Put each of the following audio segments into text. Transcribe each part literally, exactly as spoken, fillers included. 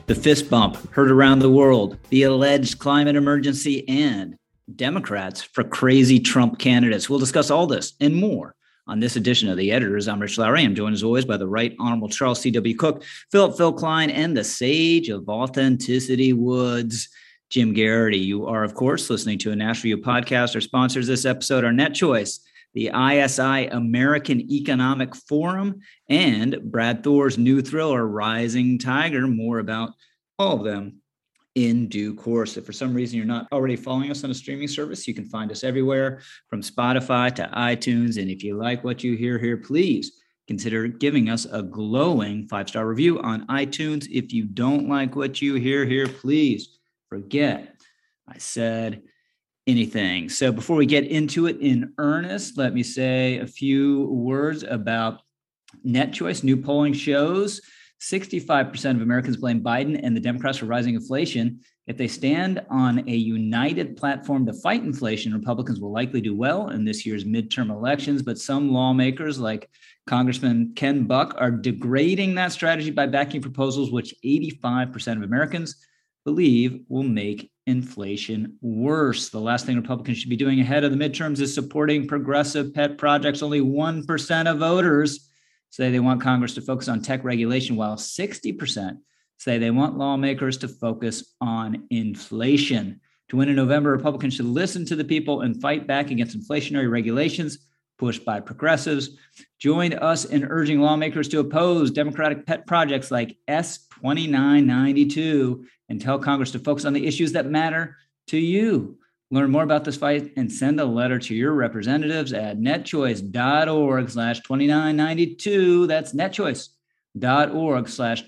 The fist bump heard around the world, the alleged climate emergency, and Democrats for crazy Trump candidates. We'll discuss all this and more on this edition of The Editors. I'm Rich Lowry. I'm joined as always by the Right Honorable Charles C W. Cook, Philip Phil Klein, and the Sage of Authenticity Woods, Jim Garrity. You are, of course, listening to a National Review podcast. Our sponsors this episode are NetChoice, the I S I American Economic Forum, and Brad Thor's new thriller, Rising Tiger. More about all of them in due course. If for some reason you're not already following us on a streaming service, you can find us everywhere from Spotify to iTunes. And if you like what you hear here, please consider giving us a glowing five-star review on iTunes. If you don't like what you hear here, please forget I said anything. So before we get into it in earnest, let me say a few words about NetChoice. New polling shows sixty-five percent of Americans blame Biden and the Democrats for rising inflation. If they stand on a united platform to fight inflation, Republicans will likely do well in this year's midterm elections. But some lawmakers, like Congressman Ken Buck, are degrading that strategy by backing proposals which eighty-five percent of Americans believe will make inflation worse. The last thing Republicans should be doing ahead of the midterms is supporting progressive pet projects. Only one percent of voters say they want Congress to focus on tech regulation, while sixty percent say they want lawmakers to focus on inflation. To win in November, Republicans should listen to the people and fight back against inflationary regulations pushed by progressives. Join us in urging lawmakers to oppose Democratic pet projects like S twenty-nine ninety-two and tell Congress to focus on the issues that matter to you. Learn more about this fight and send a letter to your representatives at netchoice.org slash 2992. That's netchoice.org slash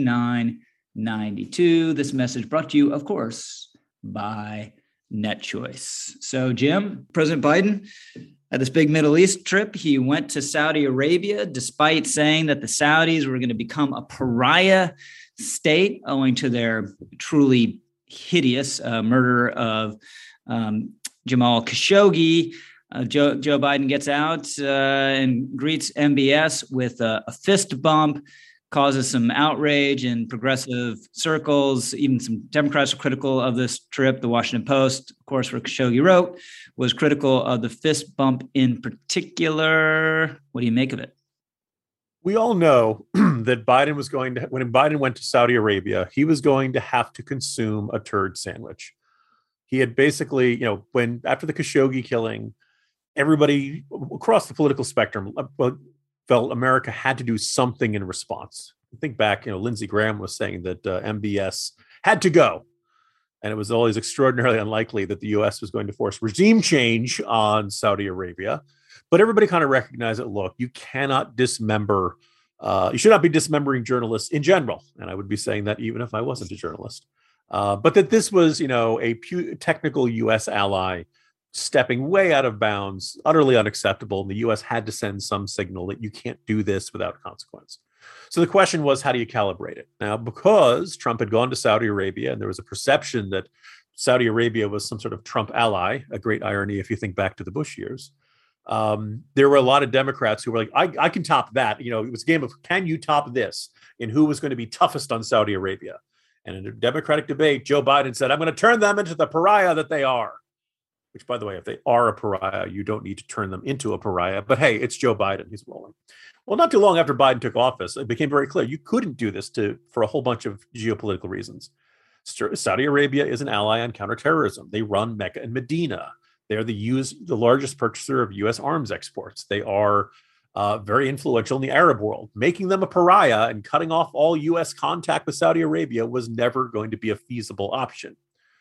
2992. This message brought to you, of course, by NetChoice. So, Jim, President Biden at this big Middle East trip, he went to Saudi Arabia, despite saying that the Saudis were going to become a pariah state owing to their truly hideous uh, murder of um, Jamal Khashoggi. Uh, Joe, Joe Biden gets out uh, and greets M B S with a, a fist bump, causes some outrage in progressive circles. Even some Democrats are critical of this trip. The Washington Post, of course, where Khashoggi wrote, was critical of the fist bump in particular. What do you make of it? We all know that Biden was going to, when Biden went to Saudi Arabia, he was going to have to consume a turd sandwich. He had basically, you know, when after the Khashoggi killing, everybody across the political spectrum felt America had to do something in response. I think back, you know, Lindsey Graham was saying that uh, M B S had to go. And it was always extraordinarily unlikely that the U S was going to force regime change on Saudi Arabia. But everybody kind of recognized that, look, you cannot dismember, uh, you should not be dismembering journalists in general. And I would be saying that even if I wasn't a journalist. Uh, but that this was, you know, a pu- technical U S ally stepping way out of bounds, utterly unacceptable. And the U S had to send some signal that you can't do this without consequence. So the question was, how do you calibrate it? Now, because Trump had gone to Saudi Arabia and there was a perception that Saudi Arabia was some sort of Trump ally, a great irony if you think back to the Bush years, um, there were a lot of Democrats who were like, I, I can top that. You know, it was a game of, can you top this? And who was going to be toughest on Saudi Arabia? And in a Democratic debate, Joe Biden said, I'm going to turn them into the pariah that they are. Which, by the way, if they are a pariah, you don't need to turn them into a pariah. But hey, it's Joe Biden. He's rolling. Well, not too long after Biden took office, it became very clear you couldn't do this to for a whole bunch of geopolitical reasons. Saudi Arabia is an ally on counterterrorism. They run Mecca and Medina. They're the U S, the largest purchaser of U S arms exports. They are uh, very influential in the Arab world. Making them a pariah and cutting off all U S contact with Saudi Arabia was never going to be a feasible option.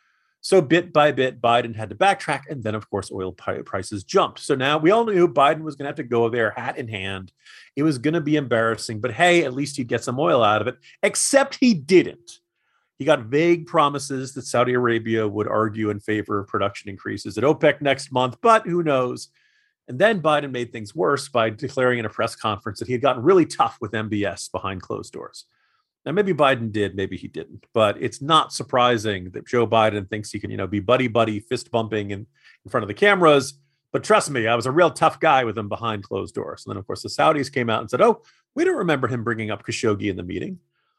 So bit by bit, Biden had to backtrack. And then, of course, oil prices jumped. So now we all knew Biden was going to have to go there hat in hand. It was going to be embarrassing. But hey, at least he'd get some oil out of it, except he didn't. He got vague promises that Saudi Arabia would argue in favor of production increases at OPEC next month. But who knows? And then Biden made things worse by declaring in a press conference that he had gotten really tough with M B S behind closed doors. Now, maybe Biden did, maybe he didn't, but it's not surprising that Joe Biden thinks he can, you know, be buddy-buddy, fist-bumping in, in front of the cameras. But trust me, I was a real tough guy with him behind closed doors. And then, of course, the Saudis came out and said, oh, we don't remember him bringing up Khashoggi in the meeting.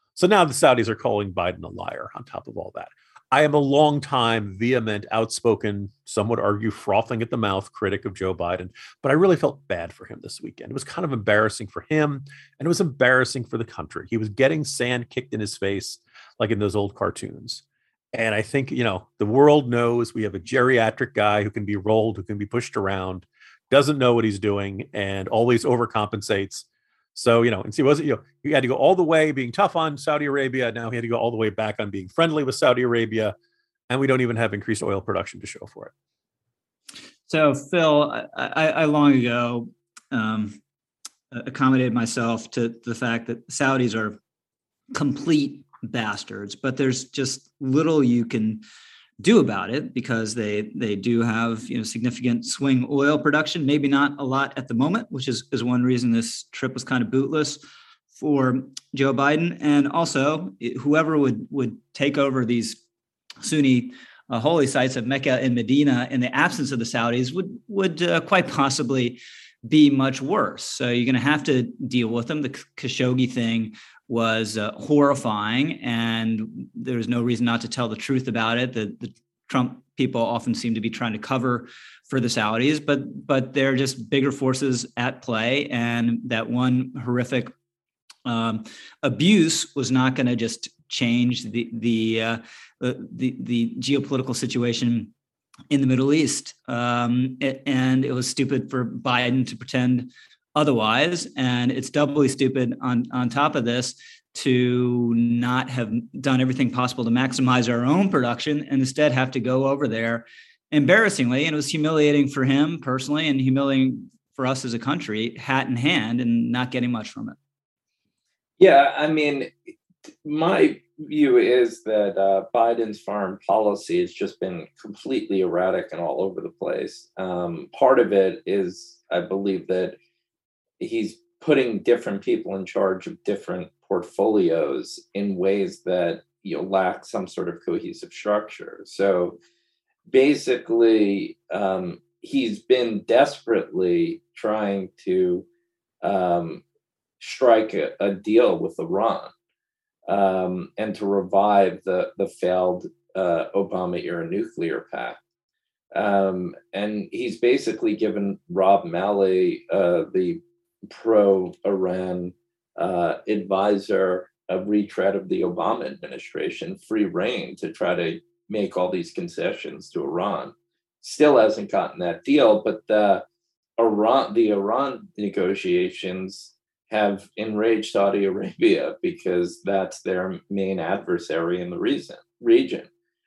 So now the Saudis are calling Biden a liar on top of all that. I am a long time, vehement, outspoken, some would argue frothing at the mouth critic of Joe Biden, but I really felt bad for him this weekend. It was kind of embarrassing for him, and it was embarrassing for the country. He was getting sand kicked in his face like in those old cartoons. And I think, you know, the world knows we have a geriatric guy who can be rolled, who can be pushed around, doesn't know what he's doing, and always overcompensates. So, you know, and see, wasn't, you know, he had to go all the way being tough on Saudi Arabia. Now he had to go all the way back on being friendly with Saudi Arabia. And we don't even have increased oil production to show for it. So, Phil, I, I, I long ago um, accommodated myself to the fact that Saudis are complete bastards, but there's just little you can do about it because they they do have, you know, significant swing oil production, maybe not a lot at the moment, which is, is one reason this trip was kind of bootless for Joe Biden. And also, whoever would would take over these Sunni uh, holy sites of Mecca and Medina in the absence of the Saudis would would uh, quite possibly be much worse. So you're going to have to deal with them. The Khashoggi thing was uh, horrifying, and there's no reason not to tell the truth about it. The, the Trump people often seem to be trying to cover for the Saudis, but but they're just bigger forces at play, and that one horrific um, abuse was not going to just change the the, uh, the the geopolitical situation in the Middle East. Um, it, and it was stupid for Biden to pretend otherwise. And it's doubly stupid on, on top of this to not have done everything possible to maximize our own production and instead have to go over there embarrassingly. And it was humiliating for him personally and humiliating for us as a country, hat in hand, and not getting much from it. Yeah, I mean, my view is that uh, Biden's foreign policy has just been completely erratic and all over the place. Um, part of it is, I believe, that he's putting different people in charge of different portfolios in ways that, you know, lack some sort of cohesive structure. So basically, um, he's been desperately trying to um, strike a, a deal with Iran um, and to revive the, the failed uh, Obama-era nuclear pact. Um, and he's basically given Rob Malley, uh, the pro-Iran uh, advisor, a retread of the Obama administration, free rein to try to make all these concessions to Iran. Still hasn't gotten that deal, but the Iran, the Iran negotiations have enraged Saudi Arabia because that's their main adversary in the reason, region.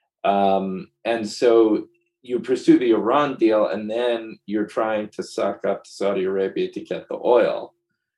Um, and so you pursue the Iran deal, and then you're trying to suck up to Saudi Arabia to get the oil.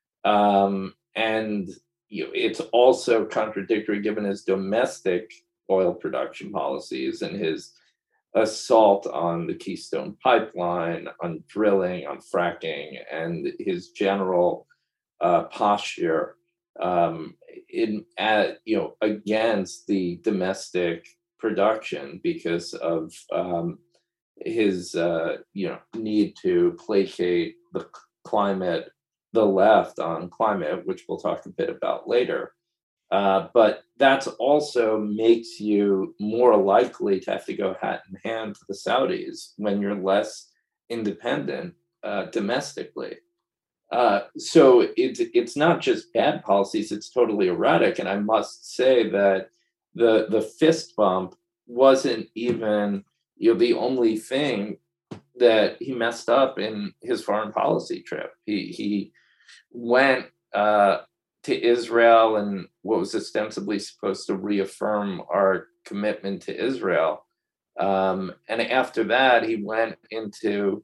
Um, and you know, it's also contradictory given his domestic oil production policies and his assault on the Keystone Pipeline, on drilling, on fracking, and his general uh, posture um, in at, you know, against the domestic production because of um, his uh, you know, need to placate the climate, the left on climate, which we'll talk a bit about later. Uh, but that also makes you more likely to have to go hat in hand to the Saudis when you're less independent uh, domestically. Uh, so it's it's not just bad policies; it's totally erratic. And I must say that the the fist bump wasn't even, you know, the only thing that he messed up in his foreign policy trip. He he went uh, to Israel and what was ostensibly supposed to reaffirm our commitment to Israel. Um, and after that, he went into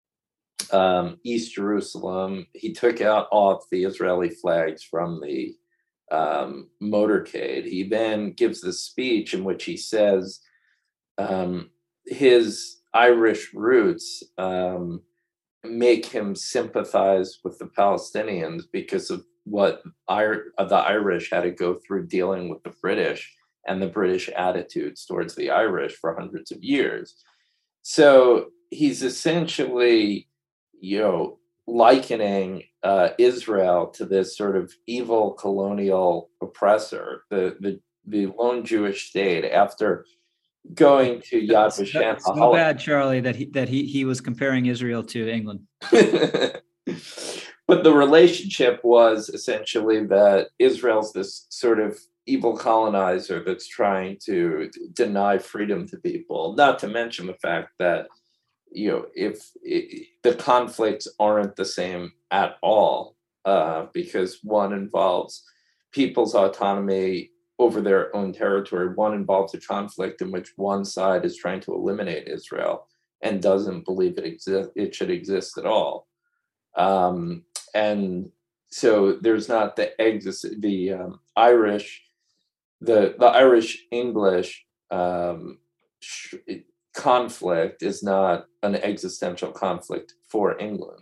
um, East Jerusalem. He took out all of the Israeli flags from the um, motorcade. He then gives this speech in which he says um, his Irish roots um, make him sympathize with the Palestinians because of what I- the Irish had to go through dealing with the British and the British attitudes towards the Irish for hundreds of years. So he's essentially, you know, likening uh, Israel to this sort of evil colonial oppressor, the the the lone Jewish state, after going to Yad So, Vashem. so bad, Charlie, that he that he he was comparing Israel to England. But the relationship was essentially that Israel's this sort of evil colonizer that's trying to deny freedom to people, not to mention the fact that, you know, if it, the conflicts aren't the same at all, uh, because one involves people's autonomy over their own territory, one involves a conflict in which one side is trying to eliminate Israel and doesn't believe it exist it should exist at all. Um, and so there's not the exist the um, Irish the the Irish English um, sh- conflict is not an existential conflict for England,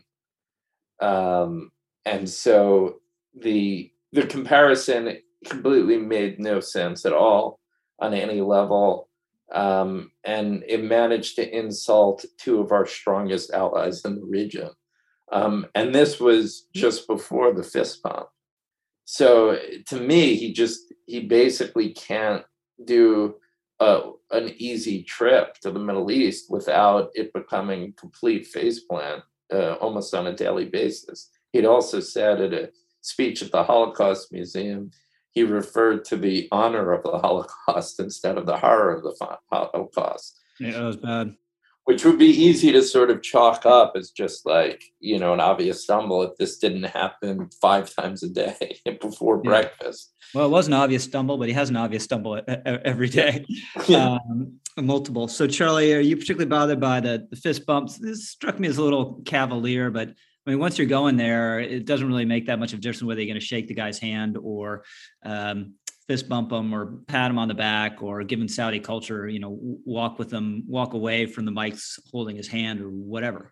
um, and so the the comparison completely made no sense at all on any level, um, and it managed to insult two of our strongest allies in the region. Um, and this was just before the fist bump. So to me, he just he basically can't do a, an easy trip to the Middle East without it becoming complete faceplant, uh, almost on a daily basis. He'd also said at a speech at the Holocaust Museum, he referred to the honor of the Holocaust instead of the horror of the Holocaust. Yeah, that was bad. Which would be easy to sort of chalk up as just like, you know, an obvious stumble if this didn't happen five times a day before yeah. breakfast. Well, it was an obvious stumble, but he has an obvious stumble every day, yeah. um, multiple. So, Charlie, are you particularly bothered by the, the fist bumps? This struck me as a little cavalier, but I mean, once you're going there, it doesn't really make that much of a difference whether you're going to shake the guy's hand or um, fist bump him or pat him on the back, or given Saudi culture, you know, walk with them, walk away from the mics holding his hand or whatever.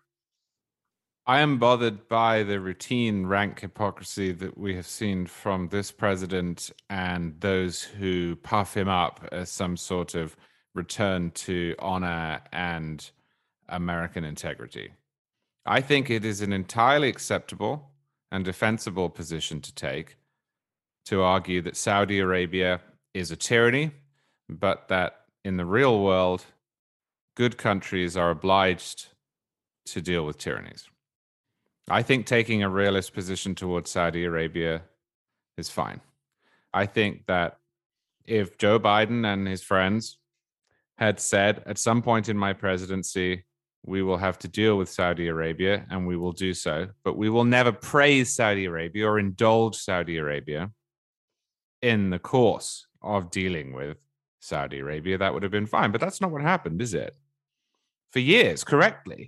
I am bothered by the routine rank hypocrisy that we have seen from this president and those who puff him up as some sort of return to honor and American integrity. I think it is an entirely acceptable and defensible position to take to argue that Saudi Arabia is a tyranny, but that in the real world, good countries are obliged to deal with tyrannies. I think taking a realist position towards Saudi Arabia is fine. I think that if Joe Biden and his friends had said at some point in my presidency, we will have to deal with Saudi Arabia, and we will do so, but we will never praise Saudi Arabia or indulge Saudi Arabia in the course of dealing with Saudi Arabia, that would have been fine. But that's not what happened, is it? For years, correctly,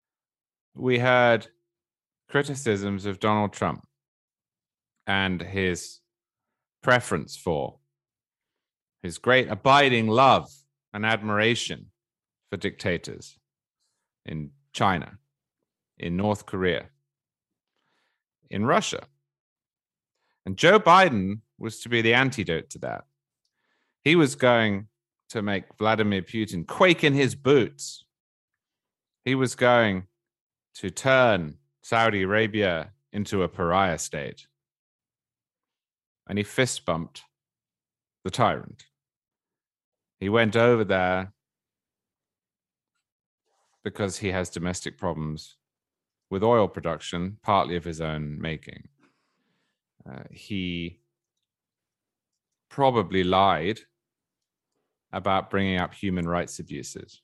we had criticisms of Donald Trump and his preference for, his great abiding love and admiration for dictators in China, in North Korea, in Russia. And Joe Biden was to be the antidote to that. He was going to make Vladimir Putin quake in his boots. He was going to turn Saudi Arabia into a pariah state. And he fist bumped the tyrant. He went over there because he has domestic problems with oil production, partly of his own making. Uh, he probably lied about bringing up human rights abuses.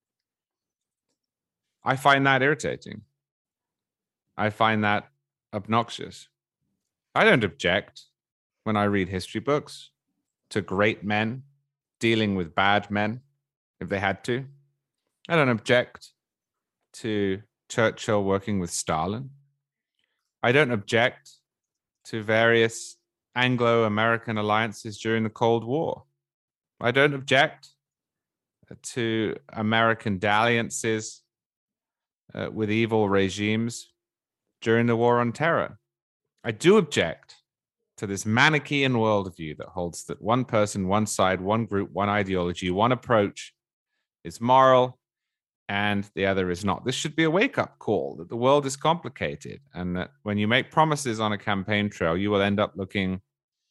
I find that irritating. I find that obnoxious. I don't object when I read history books to great men dealing with bad men if they had to. I don't object to Churchill working with Stalin. I don't object to various Anglo-American alliances during the Cold War. I don't object to American dalliances uh, with evil regimes during the War on Terror. I do object to this Manichaean worldview that holds that one person, one side, one group, one ideology, one approach is moral and the other is not. This should be a wake-up call that the world is complicated, and that when you make promises on a campaign trail, you will end up looking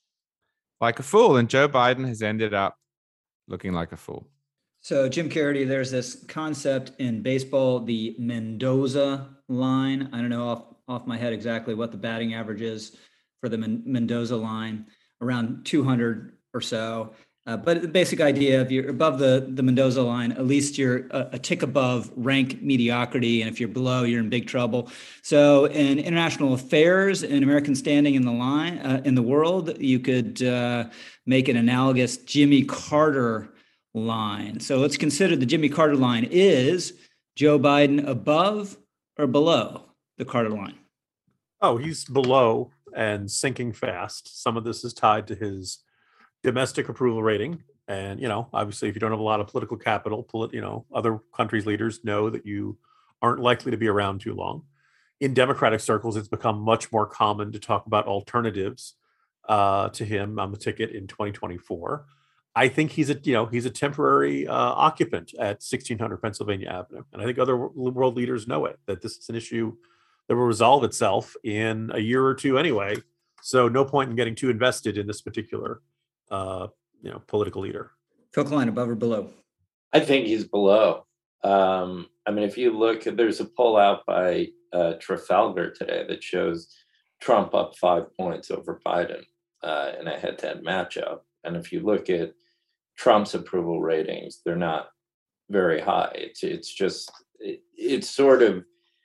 like a fool. And Joe Biden has ended up looking like a fool. So, Jim Carrady, there's this concept in baseball, the Mendoza line. I don't know off, off my head exactly what the batting average is for the Men- Mendoza line, around two hundred or so. Uh, but the basic idea, if you're above the, the Mendoza line, at least you're a, a tick above rank mediocrity. And if you're below, you're in big trouble. So in international affairs and American standing in the line, uh, in the world, you could uh, make an analogous Jimmy Carter line. So let's consider the Jimmy Carter line. Is Joe Biden above or below the Carter line? Oh, he's below and sinking fast. Some of this is tied to his domestic approval rating. And, you know, obviously, if you don't have a lot of political capital, polit- you know, other countries' leaders know that you aren't likely to be around too long. In Democratic circles, it's become much more common to talk about alternatives uh, to him on the ticket in twenty twenty-four. I think he's a, you know, he's a temporary uh, occupant at sixteen hundred Pennsylvania Avenue. And I think other world leaders know it, that this is an issue that will resolve itself in a year or two anyway. So no point in getting too invested in this particular, uh, you know, political leader. Phil Klein, above or below? I think he's below. Um, I mean, if you look, there's a poll out by uh, Trafalgar today that shows Trump up five points over Biden uh, in a head-to-head matchup. And if you look at Trump's approval ratings, they're not very high. It's it's just it, it's sort of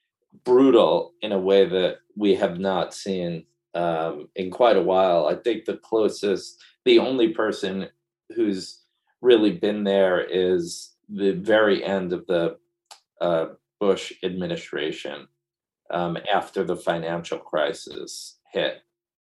brutal in a way that we have not seen um, in quite a while. I think the closest, the only person who's really been there is the very end of the uh, Bush administration um, after the financial crisis hit.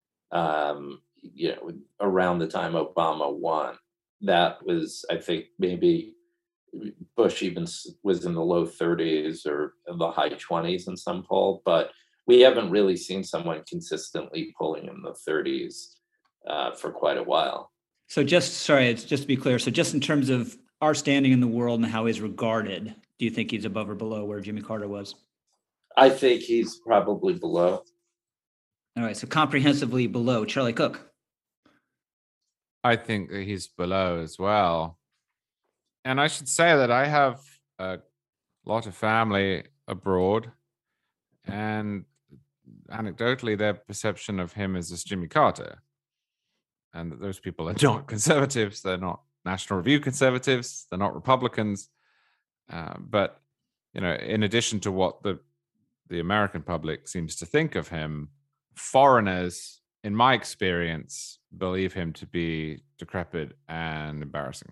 Um, you know, around the time Obama won. That was, I think, maybe Bush even was in the low thirties or the high twenties in some poll, but we haven't really seen someone consistently pulling in the thirties uh, for quite a while. So just, sorry, it's just to be clear. So just in terms of our standing in the world and how he's regarded, do you think he's above or below where Jimmy Carter was? I think he's probably below. All right, so comprehensively below. Charlie Cook. I think that he's below as well. And I should say that I have a lot of family abroad, and anecdotally, their perception of him is as Jimmy Carter. And that those people are not conservatives. They're not National Review conservatives. They're not Republicans. Uh, but, you know, in addition to what the the American public seems to think of him, foreigners, in my experience, believe him to be decrepit and embarrassing.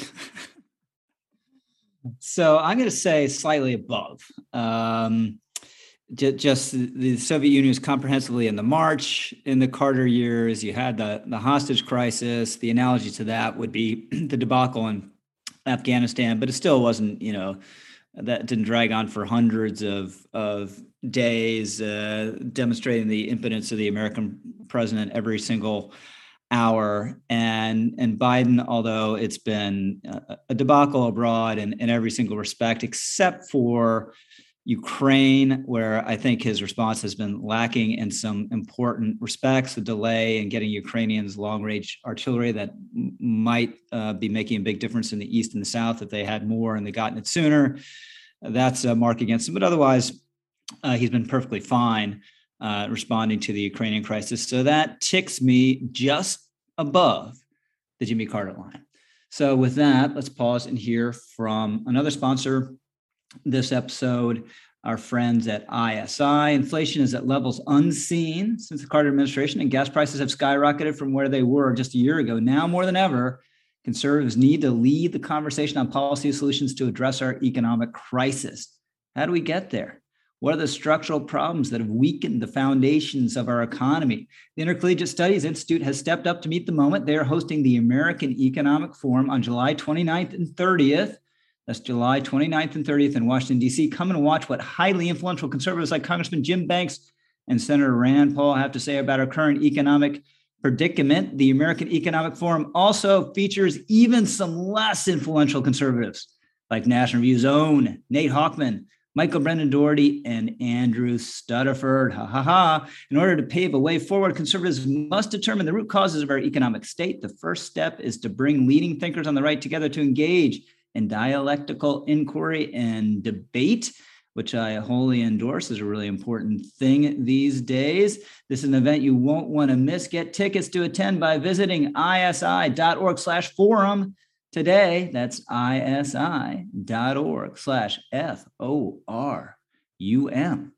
So I'm going to say slightly above. Um, j- just the Soviet Union was comprehensively in the march. In the Carter years, you had the, the hostage crisis. The analogy to that would be the debacle in Afghanistan, but it still wasn't, you know, that didn't drag on for hundreds of, of days, uh, demonstrating the impotence of the American president every single hour. And and Biden, although it's been a, a debacle abroad in, in every single respect, except for Ukraine, where I think his response has been lacking in some important respects, the delay in getting Ukrainians long-range artillery that m- might uh, be making a big difference in the East and the South if they had more and they gotten it sooner. That's a mark against him. But otherwise, uh, he's been perfectly fine uh, responding to the Ukrainian crisis. So that ticks me just above the Jimmy Carter line. So with that, let's pause and hear from another sponsor this episode, our friends at I S I. Inflation is at levels unseen since the Carter administration, and gas prices have skyrocketed from where they were just a year ago. Now more than ever, conservatives need to lead the conversation on policy solutions to address our economic crisis. How do we get there? What are the structural problems that have weakened the foundations of our economy? The Intercollegiate Studies Institute has stepped up to meet the moment. They are hosting the American Economic Forum on July twenty-ninth and thirtieth. That's July twenty-ninth and thirtieth in Washington, D C. Come and watch what highly influential conservatives like Congressman Jim Banks and Senator Rand Paul have to say about our current economic predicament. The American Economic Forum also features even some less influential conservatives like National Review's own Nate Hochman, Michael Brendan Doherty, and Andrew Stuttaford. Ha ha ha. In order to pave a way forward, conservatives must determine the root causes of our economic state. The first step is to bring leading thinkers on the right together to engage in dialectical inquiry and debate, which I wholly endorse, is a really important thing these days. This is an event you won't want to miss. Get tickets to attend by visiting isi.org slash forum today. That's isi.org slash F O R U M.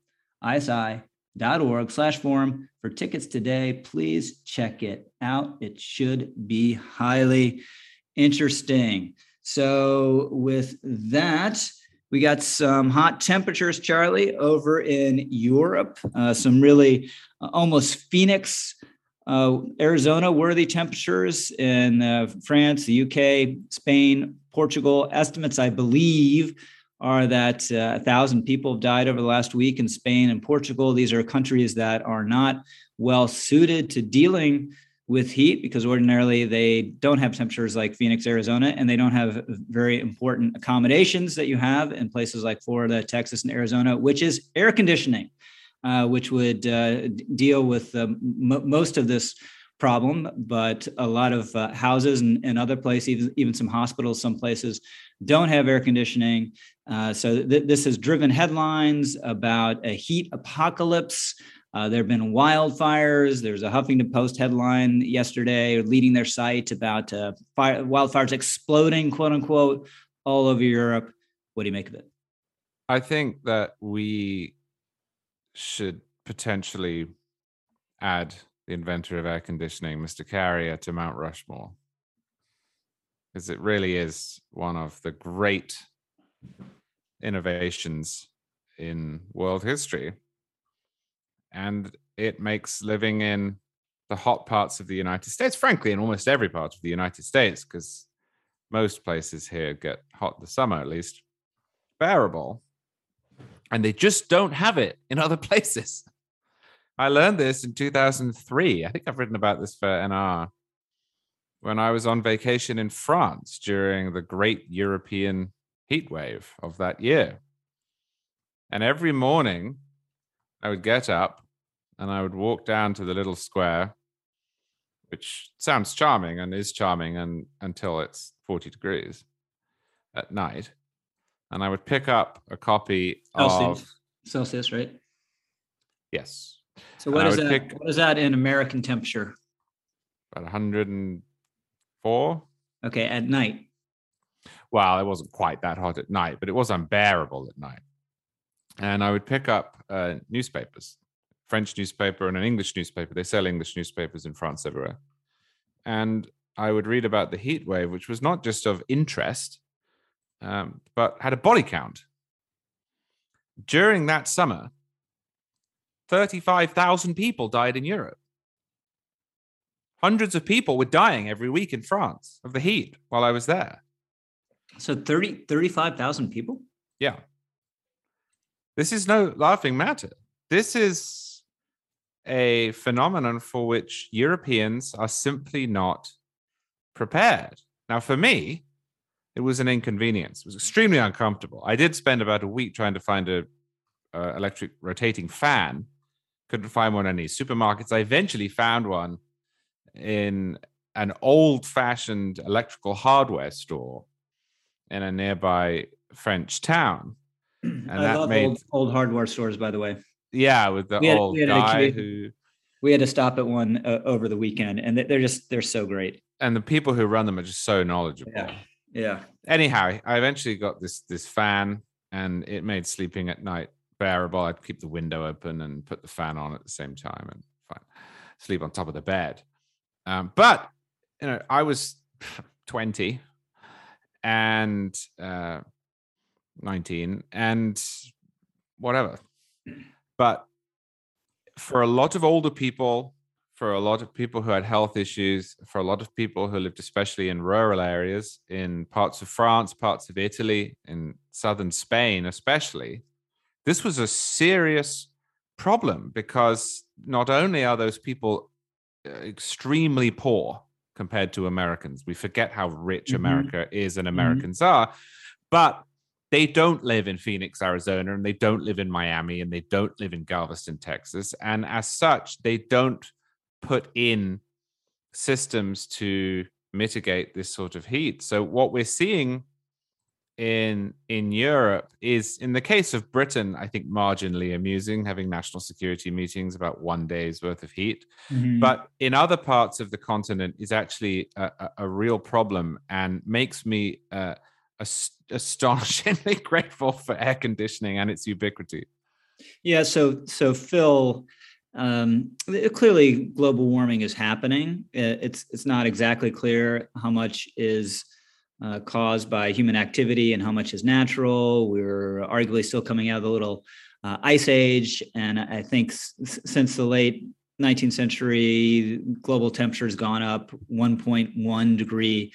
isi.org slash forum for tickets today. Please check it out. It should be highly interesting. So with that, we got some hot temperatures, Charlie, over in Europe, uh, some really uh, almost Phoenix, uh, Arizona worthy temperatures in uh, France, the U K, Spain, Portugal. Estimates, I believe, are that uh, a thousand people have died over the last week in Spain and Portugal. These are countries that are not well suited to dealing with heat because ordinarily they don't have temperatures like Phoenix, Arizona, and they don't have very important accommodations that you have in places like Florida, Texas, and Arizona, which is air conditioning, uh, which would uh, deal with uh, m- most of this problem. But a lot of uh, houses and, and other places, even, even some hospitals, some places don't have air conditioning. Uh, so th- this has driven headlines about a heat apocalypse. Uh, there have been wildfires. There's a Huffington Post headline yesterday leading their site about uh, fire, wildfires exploding, quote unquote, all over Europe. What do you make of it? I think that we should potentially add the inventor of air conditioning, Mister Carrier, to Mount Rushmore, because it really is one of the great innovations in world history. And it makes living in the hot parts of the United States, frankly, in almost every part of the United States, because most places here get hot in the summer, at least, bearable. And they just don't have it in other places. I learned this in two thousand three. I think I've written about this for N R when I was on vacation in France during the great European heat wave of that year. And every morning I would get up and I would walk down to the little square, which sounds charming and is charming and, until it's forty degrees at night. And I would pick up a copy Celsius. of... Celsius, right? Yes. So what is that? Pick... What is that in American temperature? About one hundred four. Okay, at night. Well, it wasn't quite that hot at night, but it was unbearable at night. And I would pick up uh, newspapers. French newspaper and an English newspaper. They sell English newspapers in France everywhere. And I would read about the heat wave, which was not just of interest, um, but had a body count. During that summer, thirty-five thousand people died in Europe. Hundreds of people were dying every week in France of the heat while I was there. So thirty, thirty-five thousand people? Yeah. This is no laughing matter. This is a phenomenon for which Europeans are simply not prepared. Now, for me, it was an inconvenience. It was extremely uncomfortable. I did spend about a week trying to find a uh, electric rotating fan. Couldn't find one in any supermarkets. I eventually found one in an old-fashioned electrical hardware store in a nearby French town. And I that love made old, old hardware stores, by the way. Yeah, with the we had, old we had guy a, who... We had to stop at one uh, over the weekend, and they're just, they're so great. And the people who run them are just so knowledgeable. Yeah, yeah. Anyhow, I eventually got this this fan, and it made sleeping at night bearable. I'd keep the window open and put the fan on at the same time and fine, sleep on top of the bed. Um, but, you know, I was twenty and uh, nineteen and whatever. But for a lot of older people, for a lot of people who had health issues, for a lot of people who lived especially in rural areas, in parts of France, parts of Italy, in southern Spain especially, this was a serious problem because not only are those people extremely poor compared to Americans, we forget how rich mm-hmm. America is and Americans mm-hmm. are, But they don't live in Phoenix, Arizona, and they don't live in Miami, and they don't live in Galveston, Texas. And as such, they don't put in systems to mitigate this sort of heat. So what we're seeing in in Europe is, in the case of Britain, I think marginally amusing, having national security meetings about one day's worth of heat. Mm-hmm. But in other parts of the continent is actually a, a, a real problem, and makes me uh, ast- astonishingly grateful for air conditioning and its ubiquity. Yeah, so so Phil, um, clearly global warming is happening. It's it's not exactly clear how much is Uh, caused by human activity and how much is natural. We're arguably still coming out of the little uh, ice age. And I think s- since the late nineteenth century, global temperature has gone up one point one degree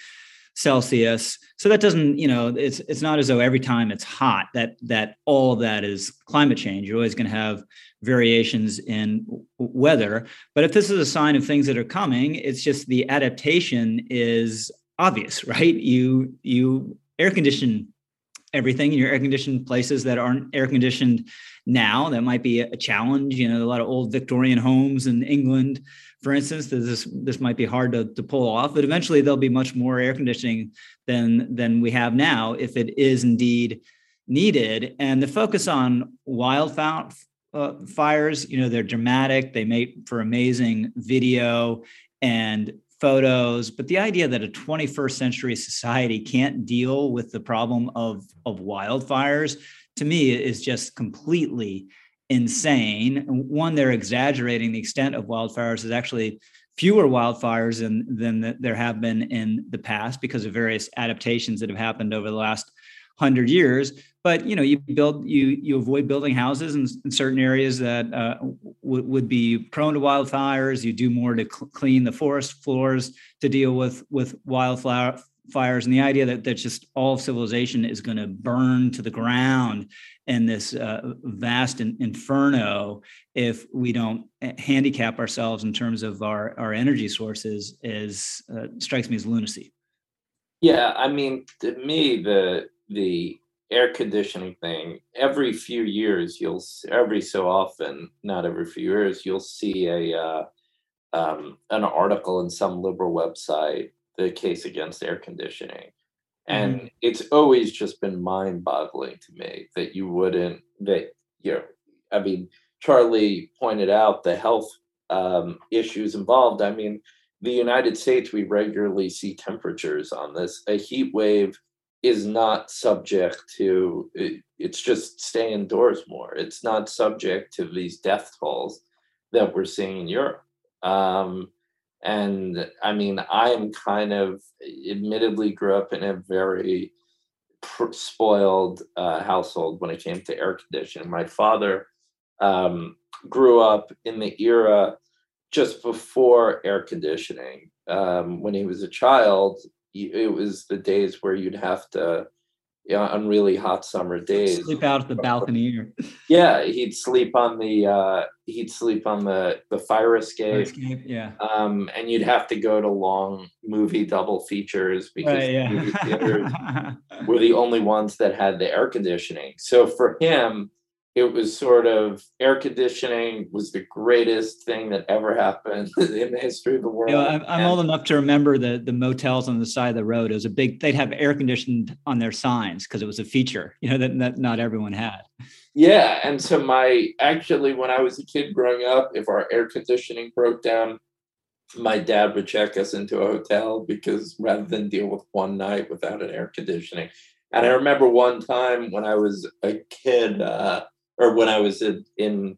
Celsius. So that doesn't, you know, it's it's not as though every time it's hot that that all of that is climate change. You're always going to have variations in weather. But if this is a sign of things that are coming, it's just the adaptation is obvious, right? You you air condition everything, and you're air conditioned places that aren't air conditioned now. That might be a challenge. You know, a lot of old Victorian homes in England, for instance, this this might be hard to, to pull off, but eventually there'll be much more air conditioning than than we have now if it is indeed needed. And the focus on wildfire uh, fires, you know, they're dramatic. They make for amazing video and photos, but the idea that a twenty-first century society can't deal with the problem of, of wildfires, to me, is just completely insane. One, they're exaggerating the extent of wildfires. There's actually fewer wildfires than, than there have been in the past because of various adaptations that have happened over the last hundred years. But, you know, you build, you you avoid building houses in, in certain areas that uh, w- would be prone to wildfires. You do more to cl- clean the forest floors to deal with, with wildfire fires. And the idea that, that just all of civilization is going to burn to the ground in this uh, vast in, inferno if we don't handicap ourselves in terms of our, our energy sources is uh, strikes me as lunacy. Yeah, I mean, to me, the the air conditioning thing, every few years, you'll every so often, not every few years, you'll see a uh, um, an article in some liberal website, the case against air conditioning, and mm-hmm. it's always just been mind-boggling to me that you wouldn't that you know, I mean, Charlie pointed out the health um, issues involved. I mean, the United States, we regularly see temperatures on this. A heat wave is not subject to, it, it's just stay indoors more. It's not subject to these death tolls that we're seeing in Europe. Um, and I mean, I am kind of, admittedly grew up in a very pr- spoiled uh, household when it came to air conditioning. My father um, grew up in the era just before air conditioning. Um, when he was a child, it was the days where you'd have to, you know, on really hot summer days, sleep out at the balcony. Or... Yeah, he'd sleep on the uh, he'd sleep on the the fire escape. Fire escape, yeah. Um, and you'd have to go to long movie double features because right, yeah. movie theaters were the only ones that had the air conditioning. So for him, it was sort of, air conditioning was the greatest thing that ever happened in the history of the world. You know, I'm, I'm old enough to remember the the motels on the side of the road. It was a big, they'd have air conditioned on their signs because it was a feature, you know, that, that not everyone had. Yeah. And so my, actually, when I was a kid growing up, if our air conditioning broke down, my dad would check us into a hotel because rather than deal with one night without an air conditioning. And I remember one time when I was a kid, uh, or when I was in, in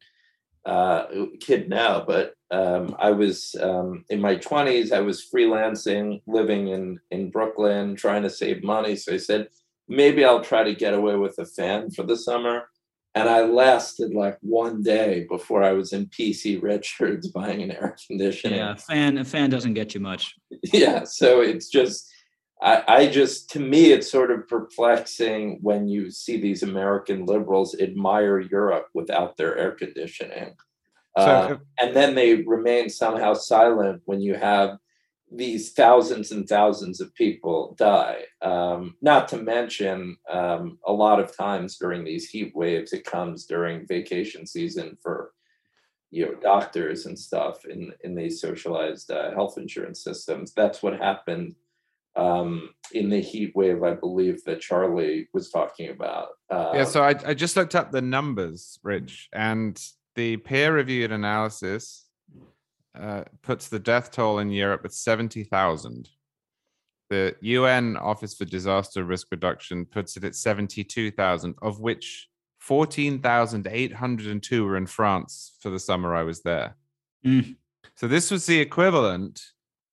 uh, kid now, but um, I was um, in my twenties, I was freelancing, living in, in Brooklyn, trying to save money. So I said, maybe I'll try to get away with a fan for the summer. And I lasted like one day before I was in P C Richards buying an air conditioner. Yeah, a fan, a fan doesn't get you much. Yeah, so it's just, I, I just, to me, it's sort of perplexing when you see these American liberals admire Europe without their air conditioning. So, uh, and then they remain somehow silent when you have these thousands and thousands of people die. Um, not to mention, um, a lot of times during these heat waves, it comes during vacation season for you know doctors and stuff in in these socialized uh, health insurance systems. That's what happened um, in the heat wave, I believe, that Charlie was talking about. Um, yeah, so I, I just looked up the numbers, Rich, and the peer-reviewed analysis uh, puts the death toll in Europe at seventy thousand. The U N Office for Disaster Risk Reduction puts it at seventy-two thousand, of which fourteen thousand eight hundred two were in France for the summer I was there. Mm. So this was the equivalent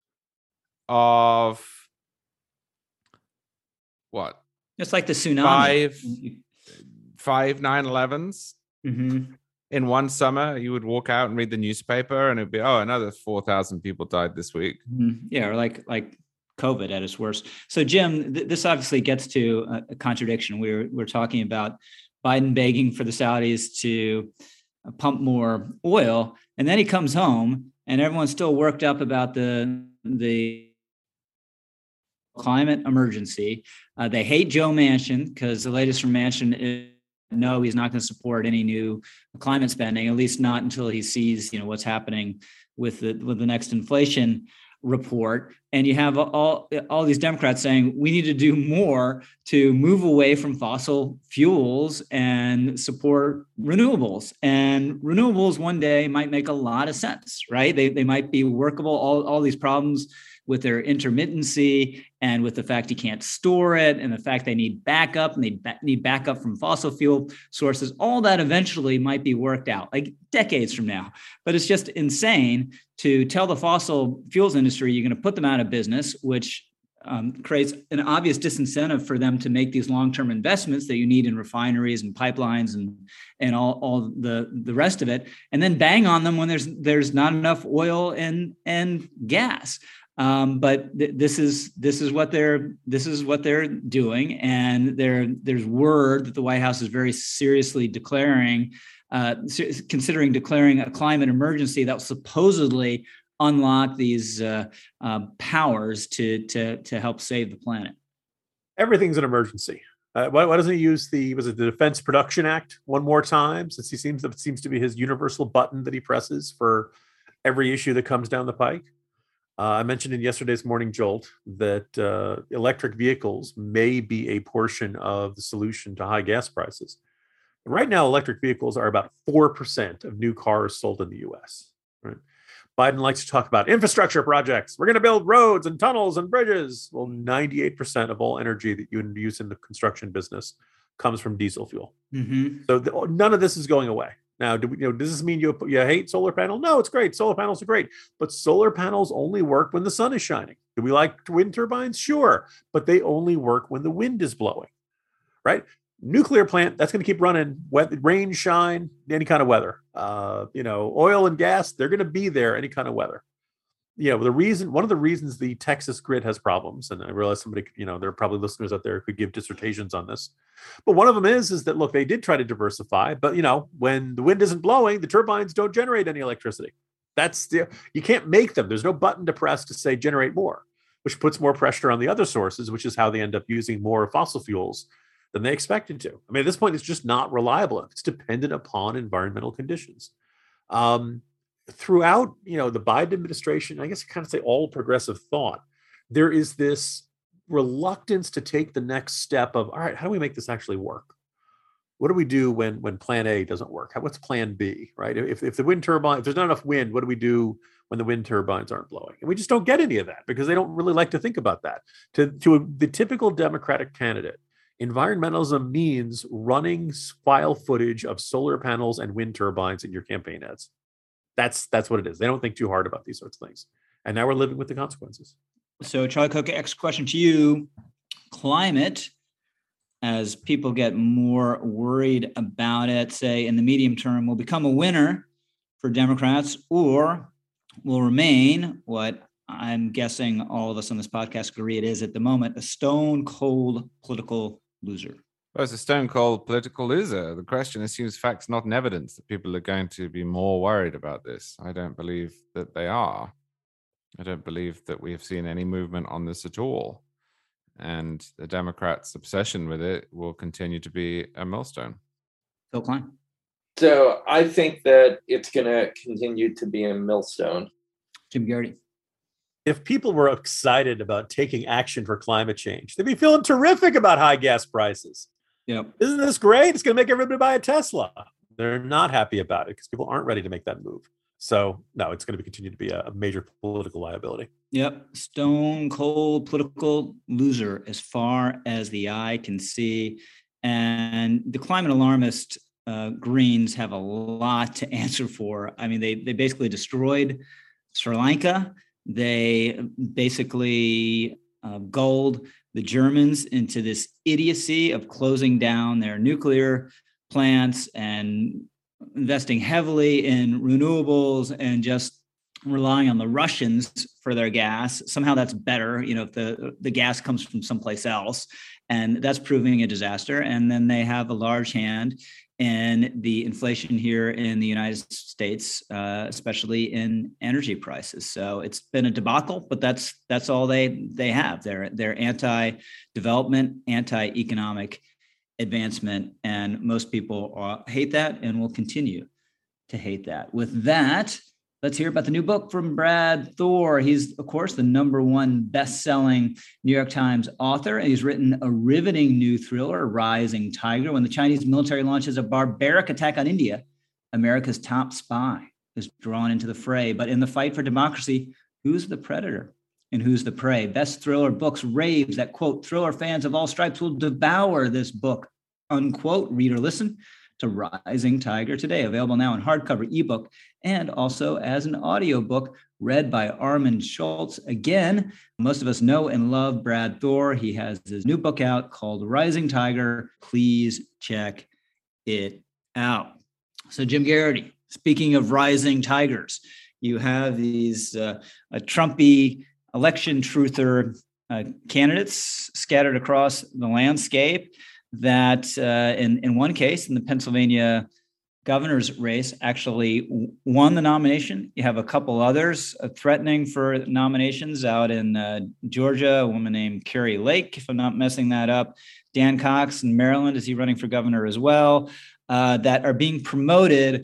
of what? It's like the tsunami. Five, five nine elevens. Mm-hmm. In one summer, you would walk out and read the newspaper, and it'd be, oh, another four thousand people died this week. Mm-hmm. Yeah, or like like COVID at its worst. So, Jim, th- this obviously gets to a, a contradiction. We're we're talking about Biden begging for the Saudis to pump more oil, and then he comes home, and everyone's still worked up about the the climate emergency. Uh, they hate Joe Manchin because the latest from Manchin is no, he's not going to support any new climate spending, at least not until he sees, you know, what's happening with the with the next inflation report. And you have all all these Democrats saying we need to do more to move away from fossil fuels and support renewables. And renewables one day might make a lot of sense, right? They they might be workable. All all these problems with their intermittency and with the fact you can't store it and the fact they need backup and they ba- need backup from fossil fuel sources, all that eventually might be worked out, like decades from now. But it's just insane to tell the fossil fuels industry you're going to put them out of business, which um, creates an obvious disincentive for them to make these long-term investments that you need in refineries and pipelines and and all, all the, the rest of it, and then bang on them when there's there's not enough oil and and gas. Um, but th- this is this is what they're this is what they're doing, and there there's word that the White House is very seriously declaring, uh, considering declaring a climate emergency that will supposedly unlock these uh, uh, powers to to to help save the planet. Everything's an emergency. Uh, why, why doesn't he use the was it the Defense Production Act one more time? Since he seems that seems to be his universal button that he presses for every issue that comes down the pike. Uh, I mentioned in yesterday's Morning Jolt that uh, electric vehicles may be a portion of the solution to high gas prices. Right now, electric vehicles are about four percent of new cars sold in the U S. Right? Biden likes to talk about infrastructure projects. We're going to build roads and tunnels and bridges. Well, ninety-eight percent of all energy that you use in the construction business comes from diesel fuel. Mm-hmm. So the, none of this is going away. Now, do we, you know, does this mean you, you hate solar panel? No, it's great. Solar panels are great. But solar panels only work when the sun is shining. Do we like wind turbines? Sure. But they only work when the wind is blowing, right? Nuclear plant, that's going to keep running, wet, rain, shine, any kind of weather. Uh, you know, oil and gas, they're going to be there any kind of weather. You know, the reason, one of the reasons the Texas grid has problems, and I realize somebody, you know, there are probably listeners out there who could give dissertations on this, but one of them is, is that, look, they did try to diversify, but, you know, when the wind isn't blowing, the turbines don't generate any electricity. That's the, you can't make them. There's no button to press to say generate more, which puts more pressure on the other sources, which is how they end up using more fossil fuels than they expected to. I mean, at this point, it's just not reliable. It's dependent upon environmental conditions. Um, Throughout, you know, the Biden administration, I guess you kind of say all progressive thought, there is this reluctance to take the next step of, all right, how do we make this actually work? What do we do when when plan A doesn't work? How, what's plan B, right? If, if the wind turbine, if there's not enough wind, what do we do when the wind turbines aren't blowing? And we just don't get any of that because they don't really like to think about that. To, to a, the typical Democratic candidate, environmentalism means running file footage of solar panels and wind turbines in your campaign ads. That's that's what it is. They don't think too hard about these sorts of things. And now we're living with the consequences. So, Charlie Cook, next question to you. Climate, as people get more worried about it, say in the medium term, will become a winner for Democrats or will remain what I'm guessing all of us on this podcast agree it is at the moment, a stone cold political loser. Well, it's a stone cold political loser. The question assumes facts, not in evidence, that people are going to be more worried about this. I don't believe that they are. I don't believe that we have seen any movement on this at all. And the Democrats' obsession with it will continue to be a millstone. Phil Klein. So I think that it's going to continue to be a millstone. Jim Geraghty. If people were excited about taking action for climate change, they'd be feeling terrific about high gas prices. Yep. Isn't this great? It's going to make everybody buy a Tesla. They're not happy about it because people aren't ready to make that move. So no, it's going to be, continue to be a, a major political liability. Yep. Stone cold political loser as far as the eye can see. And the climate alarmist uh, Greens have a lot to answer for. I mean, they they basically destroyed Sri Lanka. They basically uh, gulled the Germans into this idiocy of closing down their nuclear plants and investing heavily in renewables and just relying on the Russians for their gas. Somehow that's better, you know, if the, the gas comes from someplace else, and that's proving a disaster. And then they have a large hand in the inflation here in the United States, uh, especially in energy prices. So it's been a debacle, but that's that's all they they have. They're they're anti-development, anti-economic advancement, and most people uh, hate that and will continue to hate that. With that, let's hear about the new book from Brad Thor. He's, of course, the number one best-selling New York Times author, and he's written a riveting new thriller, Rising Tiger. When the Chinese military launches a barbaric attack on India, America's top spy is drawn into the fray. But in the fight for democracy, who's the predator and who's the prey? Best Thriller Books raves that, quote, thriller fans of all stripes will devour this book, unquote. Reader, listen to Rising Tiger today, available now in hardcover, ebook, and also as an audiobook read by Armand Schultz. Again, most of us know and love Brad Thor. He has his new book out called Rising Tiger. Please check it out. So Jim Geraghty, speaking of rising tigers, you have these uh, a Trumpy election truther uh, candidates scattered across the landscape that uh, in, in one case, in the Pennsylvania governor's race, actually w- won the nomination. You have a couple others uh, threatening for nominations out in uh, Georgia, a woman named Carrie Lake, if I'm not messing that up. Dan Cox in Maryland, is he running for governor as well, uh, that are being promoted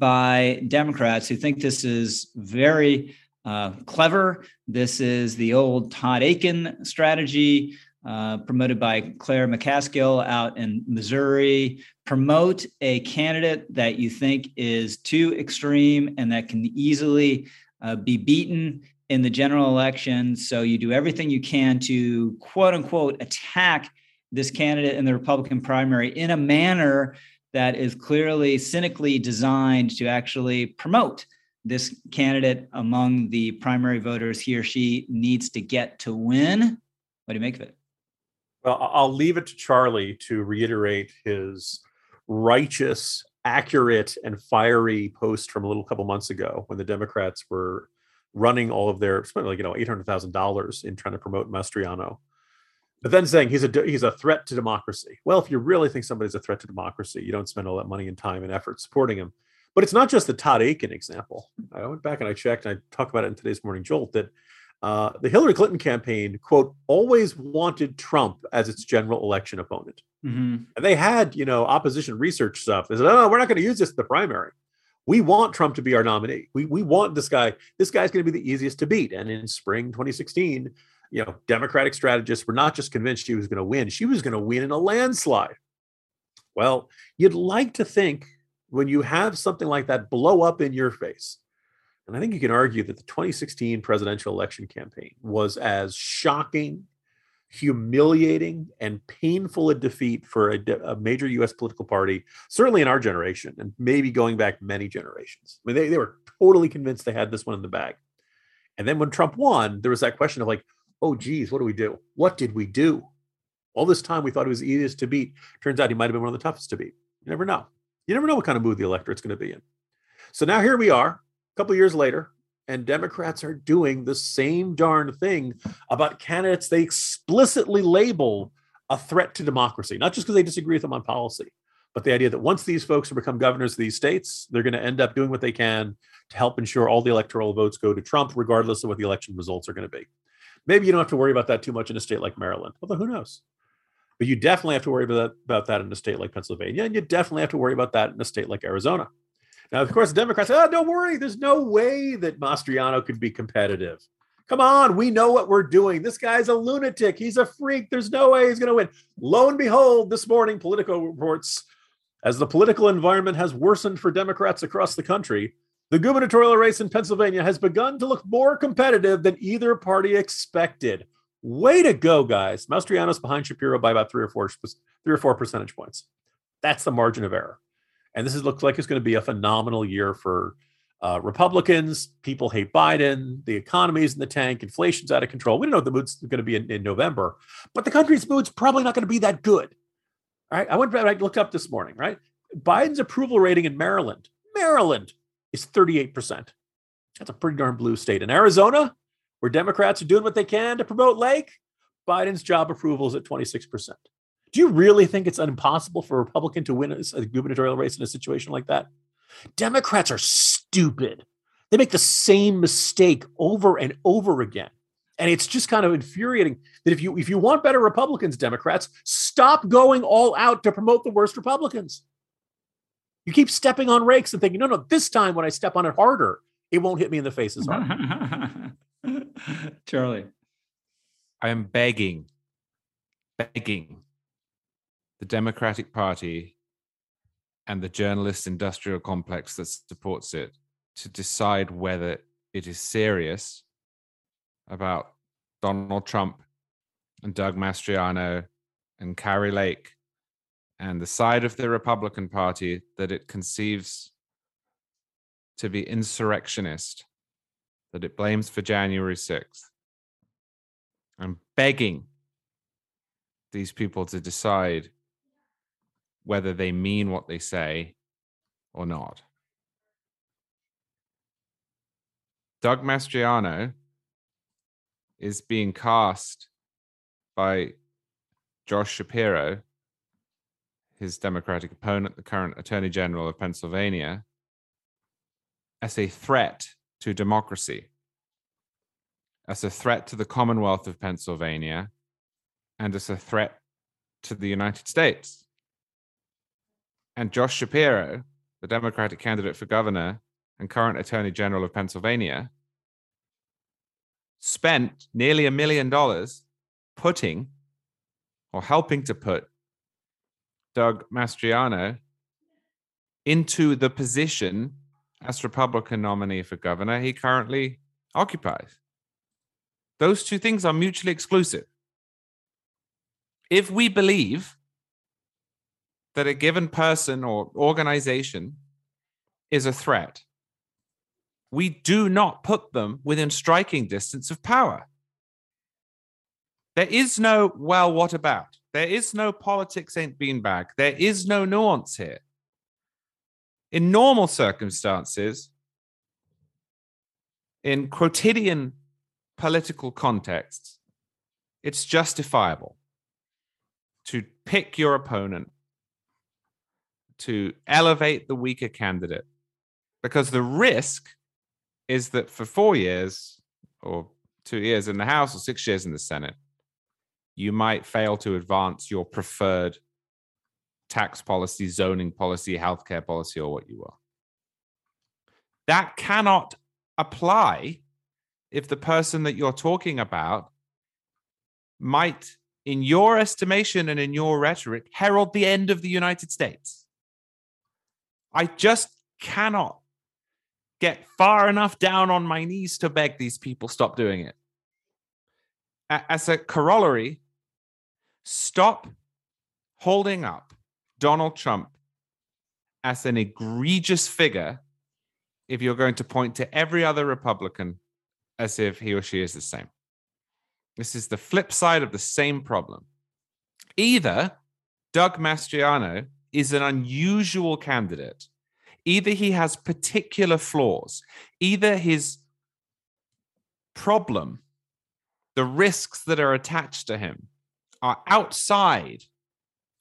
by Democrats who think this is very uh, clever. This is the old Todd Akin strategy, Uh, promoted by Claire McCaskill out in Missouri. Promote a candidate that you think is too extreme and that can easily uh, be beaten in the general election. So you do everything you can to, quote unquote, attack this candidate in the Republican primary in a manner that is clearly cynically designed to actually promote this candidate among the primary voters he or she needs to get to win. What do you make of it? Well, I'll leave it to Charlie to reiterate his righteous, accurate, and fiery post from a little couple months ago when the Democrats were running all of their, spent like, you know, eight hundred thousand dollars in trying to promote Mastriano. But then saying he's a he's a threat to democracy. Well, if you really think somebody's a threat to democracy, you don't spend all that money and time and effort supporting him. But it's not just the Todd Akin example. I went back and I checked, and I talked about it in today's Morning Jolt, that Uh, the Hillary Clinton campaign, quote, always wanted Trump as its general election opponent. Mm-hmm. And they had, you know, opposition research stuff. They said, oh, we're not going to use this in the primary. We want Trump to be our nominee. We we want this guy. This guy's going to be the easiest to beat. And in spring twenty sixteen, you know, Democratic strategists were not just convinced she was going to win. She was going to win in a landslide. Well, you'd like to think when you have something like that blow up in your face, and I think you can argue that the twenty sixteen presidential election campaign was as shocking, humiliating, and painful a defeat for a, a major U S political party, certainly in our generation, and maybe going back many generations. I mean, they, they were totally convinced they had this one in the bag. And then when Trump won, there was that question of like, oh, geez, what do we do? What did we do? All this time we thought it was the easiest to beat. Turns out he might have been one of the toughest to beat. You never know. You never know what kind of mood the electorate's going to be in. So now here we are, a couple of years later, and Democrats are doing the same darn thing about candidates they explicitly label a threat to democracy, not just because they disagree with them on policy, But the idea that once these folks have become governors of these states, they're going to end up doing what they can to help ensure all the electoral votes go to Trump, regardless of what the election results are going to be. Maybe you don't have to worry about that too much in a state like Maryland, although who knows? But you definitely have to worry about that, about that in a state like Pennsylvania, and you definitely have to worry about that in a state like Arizona. Now, of course, the Democrats say, oh, don't worry. There's no way that Mastriano could be competitive. Come on, we know what we're doing. This guy's a lunatic. He's a freak. There's no way he's going to win. Lo and behold, this morning, Politico reports, as the political environment has worsened for Democrats across the country, the gubernatorial race in Pennsylvania has begun to look more competitive than either party expected. Way to go, guys. Mastriano's behind Shapiro by about three or four, three or four percentage points. That's the margin of error. And this is, looks like it's going to be a phenomenal year for uh, Republicans. People hate Biden. The economy's in the tank. Inflation's out of control. We don't know what the mood's going to be in, in November, but the country's mood's probably not going to be that good. All right. I went I looked up this morning, right? Biden's approval rating in Maryland, Maryland is thirty-eight percent. That's a pretty darn blue state. In Arizona, where Democrats are doing what they can to promote Lake, Biden's job approval is at twenty-six percent. Do you really think it's impossible for a Republican to win a gubernatorial race in a situation like that? Democrats are stupid. They make the same mistake over and over again. And it's just kind of infuriating that if you if you want better Republicans, Democrats, stop going all out to promote the worst Republicans. You keep stepping on rakes and thinking, no, no, this time when I step on it harder, it won't hit me in the face as hard. Charlie. I am begging, begging the Democratic Party and the journalist industrial complex that supports it to decide whether it is serious about Donald Trump and Doug Mastriano and Kari Lake and the side of the Republican Party that it conceives to be insurrectionist, that it blames for January sixth. I'm begging these people to decide whether they mean what they say or not. Doug Mastriano is being cast by Josh Shapiro, his Democratic opponent, the current Attorney General of Pennsylvania, as a threat to democracy, as a threat to the Commonwealth of Pennsylvania, and as a threat to the United States. And Josh Shapiro, the Democratic candidate for governor and current Attorney General of Pennsylvania, spent nearly a million dollars putting or helping to put Doug Mastriano into the position as Republican nominee for governor he currently occupies. Those two things are mutually exclusive. If we believe that a given person or organization is a threat, we do not put them within striking distance of power. There is no, well, what about? There is no politics ain't beanbag. There is no nuance here. In normal circumstances, in quotidian political contexts, it's justifiable to pick your opponent, to elevate the weaker candidate, because the risk is that for four years or two years in the House or six years in the Senate, you might fail to advance your preferred tax policy, zoning policy, healthcare policy, or what you will. That cannot apply if the person that you're talking about might, in your estimation and in your rhetoric, herald the end of the United States. I just cannot get far enough down on my knees to beg these people stop doing it. As a corollary, stop holding up Donald Trump as an egregious figure if you're going to point to every other Republican as if he or she is the same. This is the flip side of the same problem. Either Doug Mastriano is an unusual candidate, either he has particular flaws, either his problem, the risks that are attached to him, are outside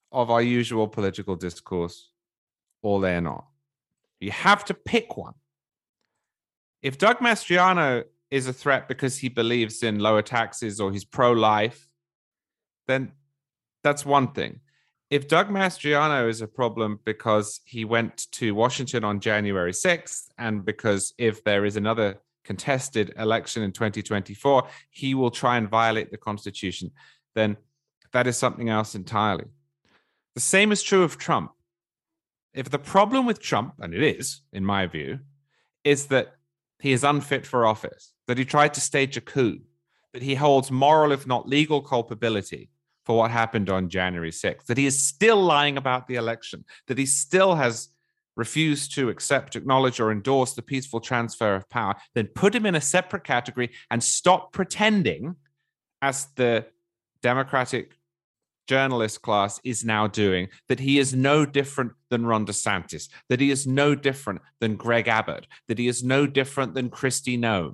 of our usual political discourse, or they're not. You have to pick one. If Doug Mastriano is a threat because he believes in lower taxes or he's pro-life, then that's one thing. If Doug Mastriano is a problem because he went to Washington on January sixth, and because if there is another contested election in twenty twenty-four, he will try and violate the Constitution, then that is something else entirely. The same is true of Trump. If the problem with Trump, and it is, in my view, is that he is unfit for office, that he tried to stage a coup, that he holds moral, if not legal, culpability for what happened on January sixth, that he is still lying about the election, that he still has refused to accept, acknowledge, or endorse the peaceful transfer of power, then put him in a separate category and stop pretending, as the Democratic journalist class is now doing, that he is no different than Ron DeSantis, that he is no different than Greg Abbott, that he is no different than Kristi Noem.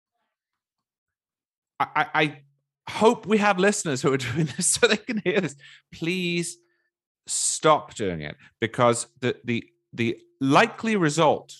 I, I, I hope we have listeners who are doing this so they can hear this. Please stop doing it, because the the the likely result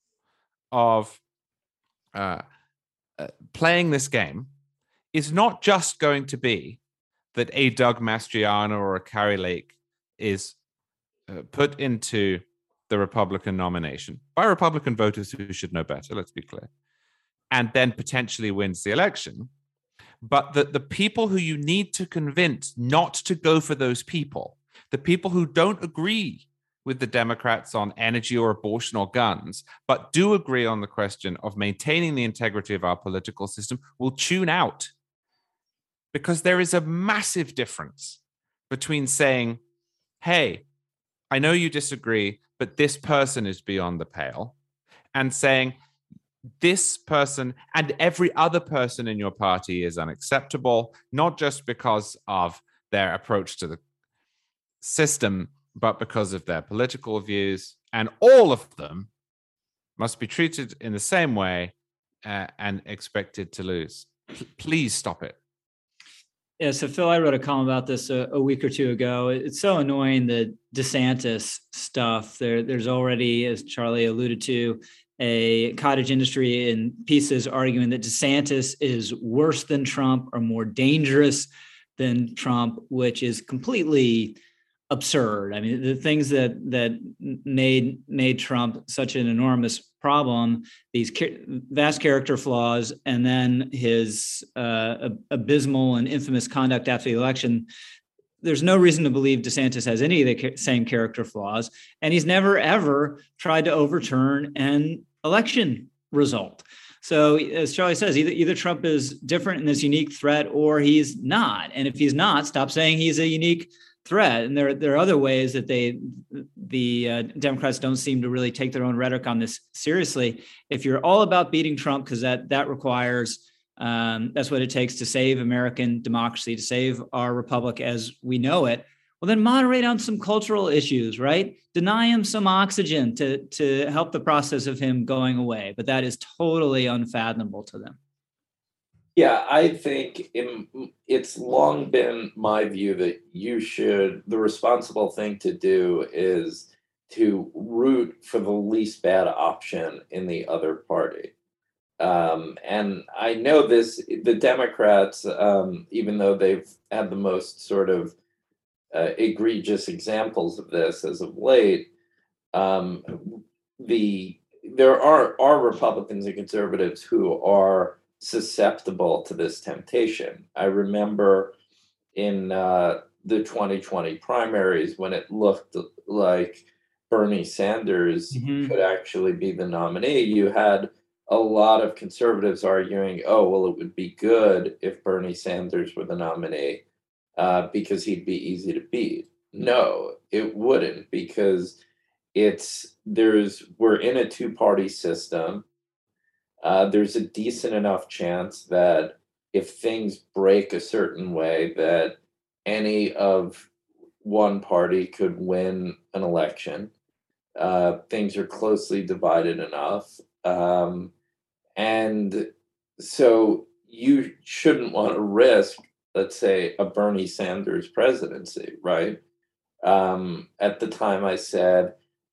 of uh, uh, playing this game is not just going to be that a Doug Mastriano or a Kari Lake is uh, put into the Republican nomination by Republican voters who should know better, let's be clear, and then potentially wins the election, but that the people who you need to convince not to go for those people, the people who don't agree with the Democrats on energy or abortion or guns, but do agree on the question of maintaining the integrity of our political system, will tune out. Because there is a massive difference between saying, hey, I know you disagree, but this person is beyond the pale, and saying, this person and every other person in your party is unacceptable, not just because of their approach to the system, but because of their political views, and all of them must be treated in the same way uh, and expected to lose. P- please stop it. Yeah, so Phil, I wrote a column about this a, a week or two ago. It's so annoying, the DeSantis stuff. There, there's already, as Charlie alluded to, a cottage industry in pieces arguing that DeSantis is worse than Trump or more dangerous than Trump, which is completely absurd. I mean, the things that that made made Trump such an enormous problem, these ca- vast character flaws, and then his uh, abysmal and infamous conduct after the election. There's no reason to believe DeSantis has any of the ca- same character flaws, and he's never ever tried to overturn an election result. So, as Charlie says, either either Trump is different in this unique threat, or he's not. And if he's not, stop saying he's a unique threat. And there, there are other ways that they, the uh, Democrats don't seem to really take their own rhetoric on this seriously. If you're all about beating Trump, because that that requires, um, that's what it takes to save American democracy, to save our republic as we know it, well, then moderate on some cultural issues, right? Deny him some oxygen to, to help the process of him going away. But that is totally unfathomable to them. Yeah, I think in, it's long been my view that you should, the responsible thing to do is to root for the least bad option in the other party. Um, and I know this, the Democrats, um, even though they've had the most sort of uh, egregious examples of this as of late, um, the there are, are Republicans and conservatives who are susceptible to this temptation. I remember in uh, the twenty twenty primaries when it looked like Bernie Sanders mm-hmm. could actually be the nominee, you had a lot of conservatives arguing, oh, well, it would be good if Bernie Sanders were the nominee uh, because he'd be easy to beat. No, it wouldn't, because it's there's we're in a two-party system. Uh, there's a decent enough chance that if things break a certain way, that any of one party could win an election. Uh, things are closely divided enough. Um, and so you shouldn't want to risk, let's say, a Bernie Sanders presidency, right? Um, at the time, I said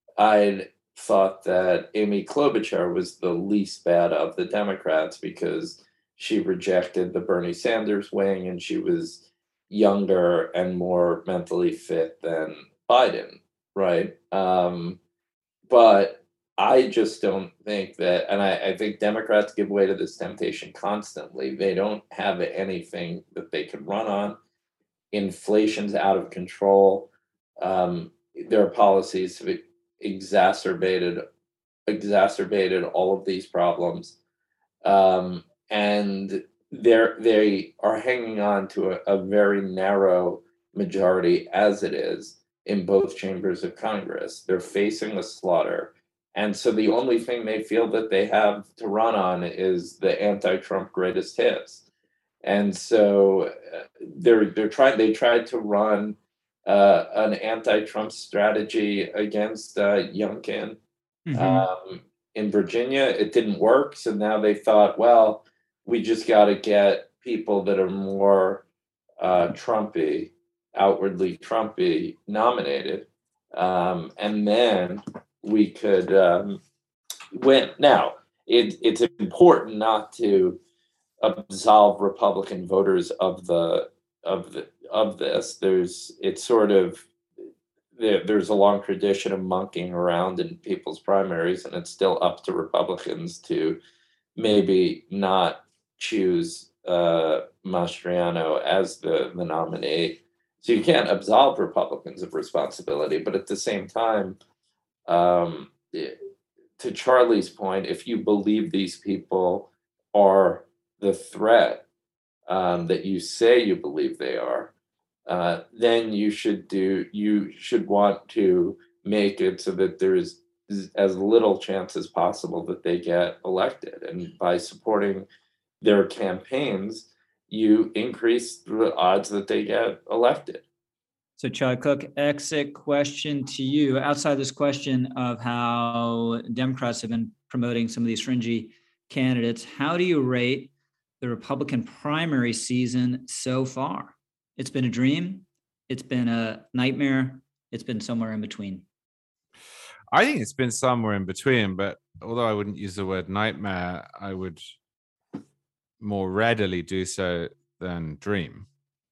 I thought that Amy Klobuchar was the least bad of the Democrats because she rejected the Bernie Sanders wing and she was younger and more mentally fit than Biden, right? Um, but I just don't think that, and I, I think Democrats give way to this temptation constantly. They don't have anything that they can run on. Inflation's out of control. Um, their policies have exacerbated exacerbated all of these problems, um, and they're they are hanging on to a, a very narrow majority as it is in both chambers of Congress. They're facing a slaughter, and so the only thing they feel that they have to run on is the anti-Trump greatest hits. And so uh, they're they're trying. They tried to run uh, an anti-Trump strategy against uh, Youngkin Mhm. um, in Virginia. It didn't work. So now they thought, well, we just got to get people that are more uh, Trumpy, outwardly Trumpy, nominated, um, and then we could um, win. Now, it, it's important not to absolve Republican voters of the of the of this. There's it's sort of there, there's a long tradition of monkeying around in people's primaries, and it's still up to Republicans to maybe not choose uh, Mastriano as the, the nominee. So you can't absolve Republicans of responsibility, but at the same time, um, to Charlie's point, if you believe these people are the threat um, that you say you believe they are, uh, then you should do you should want to make it so that there's as little chance as possible that they get elected. And by supporting their campaigns, you increase the odds that they get elected. So, Charlie Cook, exit question to you. Outside this question of how Democrats have been promoting some of these fringy candidates, how do you rate the Republican primary season so far? It's been a dream. It's been a nightmare. It's been somewhere in between. I think it's been somewhere in between, but although I wouldn't use the word nightmare, I would more readily do so than dream.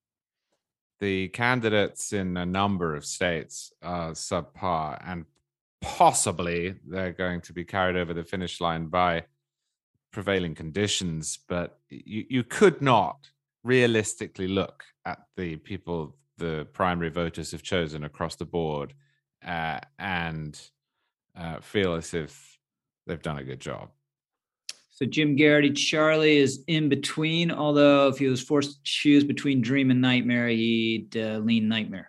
The candidates in a number of states are subpar, and possibly they're going to be carried over the finish line by prevailing conditions. But you, you could not realistically look at the people the primary voters have chosen across the board uh, and uh, feel as if they've done a good job. So Jim Garrity, Charlie is in between, although if he was forced to choose between dream and nightmare, he'd uh, lean nightmare.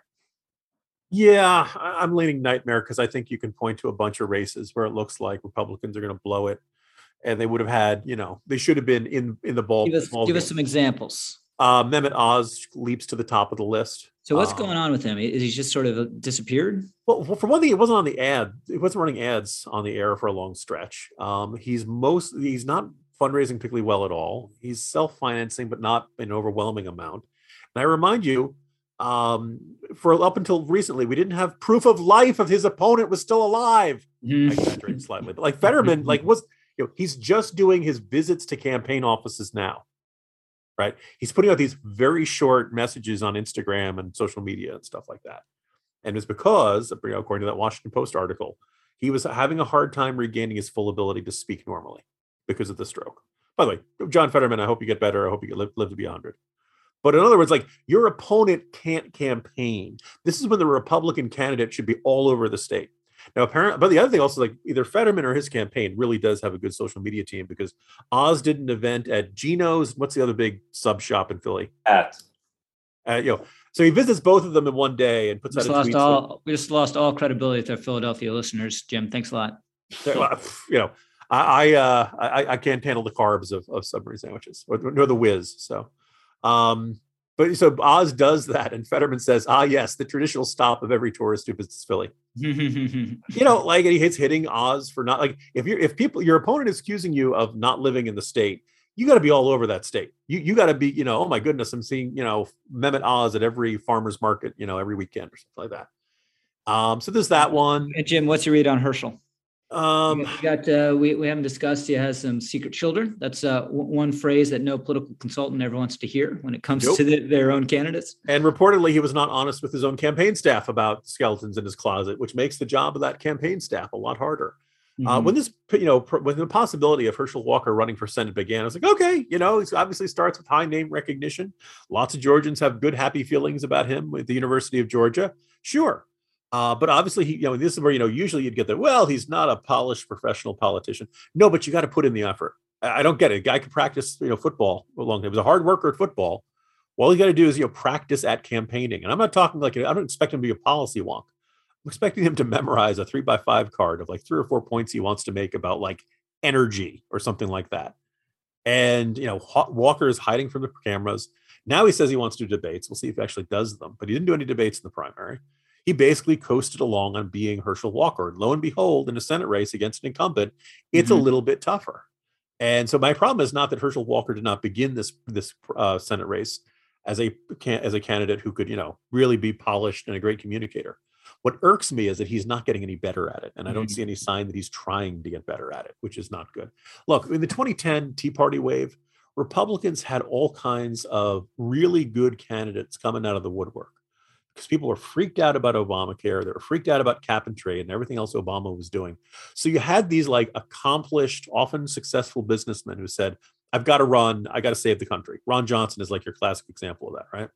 Yeah, I'm leaning nightmare because I think you can point to a bunch of races where it looks like Republicans are going to blow it, and they would have had, you know, they should have been in in the ball. Give us, give us some examples. Uh, Mehmet Oz leaps to the top of the list. So what's um, going on with him? Is he just sort of disappeared? Well, for one thing, it wasn't on the ad. It wasn't running ads on the air for a long stretch. Um, he's most he's not fundraising particularly well at all. He's self-financing, but not an overwhelming amount. And I remind you, um, for up until recently, we didn't have proof of life of his opponent was still alive. Mm-hmm. I exaggerate slightly, but like Fetterman, like was you know he's just doing his visits to campaign offices now. Right. He's putting out these very short messages on Instagram and social media and stuff like that. And it's because, according to that Washington Post article, he was having a hard time regaining his full ability to speak normally because of the stroke. By the way, John Fetterman, I hope you get better. I hope you live, live to be one hundred. But in other words, like your opponent can't campaign. This is when the Republican candidate should be all over the state. Now, apparently, but the other thing also, like either Fetterman or his campaign really does have a good social media team because Oz did an event at Geno's. What's the other big sub shop in Philly? At. Uh, you know, so he visits both of them in one day and puts just out a lost tweet. All, like, we just lost all credibility with our Philadelphia listeners, Jim. Thanks a lot. You know, I I, uh, I I can't handle the carbs of, of Submarine sandwiches or nor the whiz. So, um, but so Oz does that, and Fetterman says, "Ah, yes, the traditional stop of every tourist who visits Philly." You know, like, and he hits hitting Oz for not like if you're if people your opponent is accusing you of not living in the state, you got to be all over that state. You you got to be, you know, oh my goodness, I'm seeing, you know, Mehmet Oz at every farmer's market, you know, every weekend or something like that. Um, so there's that one. And Jim, what's your read on Herschel? Um, you got, you got uh, we, we haven't discussed, he has some secret children. That's uh, w- one phrase that no political consultant ever wants to hear when it comes nope. to the, their own candidates. And reportedly, he was not honest with his own campaign staff about skeletons in his closet, which makes the job of that campaign staff a lot harder. Mm-hmm. Uh, when this, you know, when the possibility of Herschel Walker running for Senate began, I was like, okay, you know, it obviously starts with high name recognition. Lots of Georgians have good, happy feelings about him with the University of Georgia. Sure. Uh, but obviously, he, you know, this is where, you know, usually you'd get that, well, he's not a polished professional politician. No, but you got to put in the effort. I don't get it. A guy could practice, you know, football a long time. He was a hard worker at football. All you got to do is, you know, practice at campaigning. And I'm not talking like, I don't expect him to be a policy wonk. I'm expecting him to memorize a three by five card of like three or four points he wants to make about like energy or something like that. And, you know, Walker is hiding from the cameras. Now he says he wants to do debates. We'll see if he actually does them. But he didn't do any debates in the primary. He basically coasted along on being Herschel Walker. And lo and behold, in a Senate race against an incumbent, it's mm-hmm. a little bit tougher. And so my problem is not that Herschel Walker did not begin this this uh, Senate race as a as a candidate who could, you know, really be polished and a great communicator. What irks me is that he's not getting any better at it. And I don't see any sign that he's trying to get better at it, which is not good. Look, in the twenty ten Tea Party wave, Republicans had all kinds of really good candidates coming out of the woodwork because people were freaked out about Obamacare. They were freaked out about cap and trade and everything else Obama was doing. So you had these like accomplished, often successful businessmen who said, I've got to run. I got to save the country. Ron Johnson is like your classic example of that, right?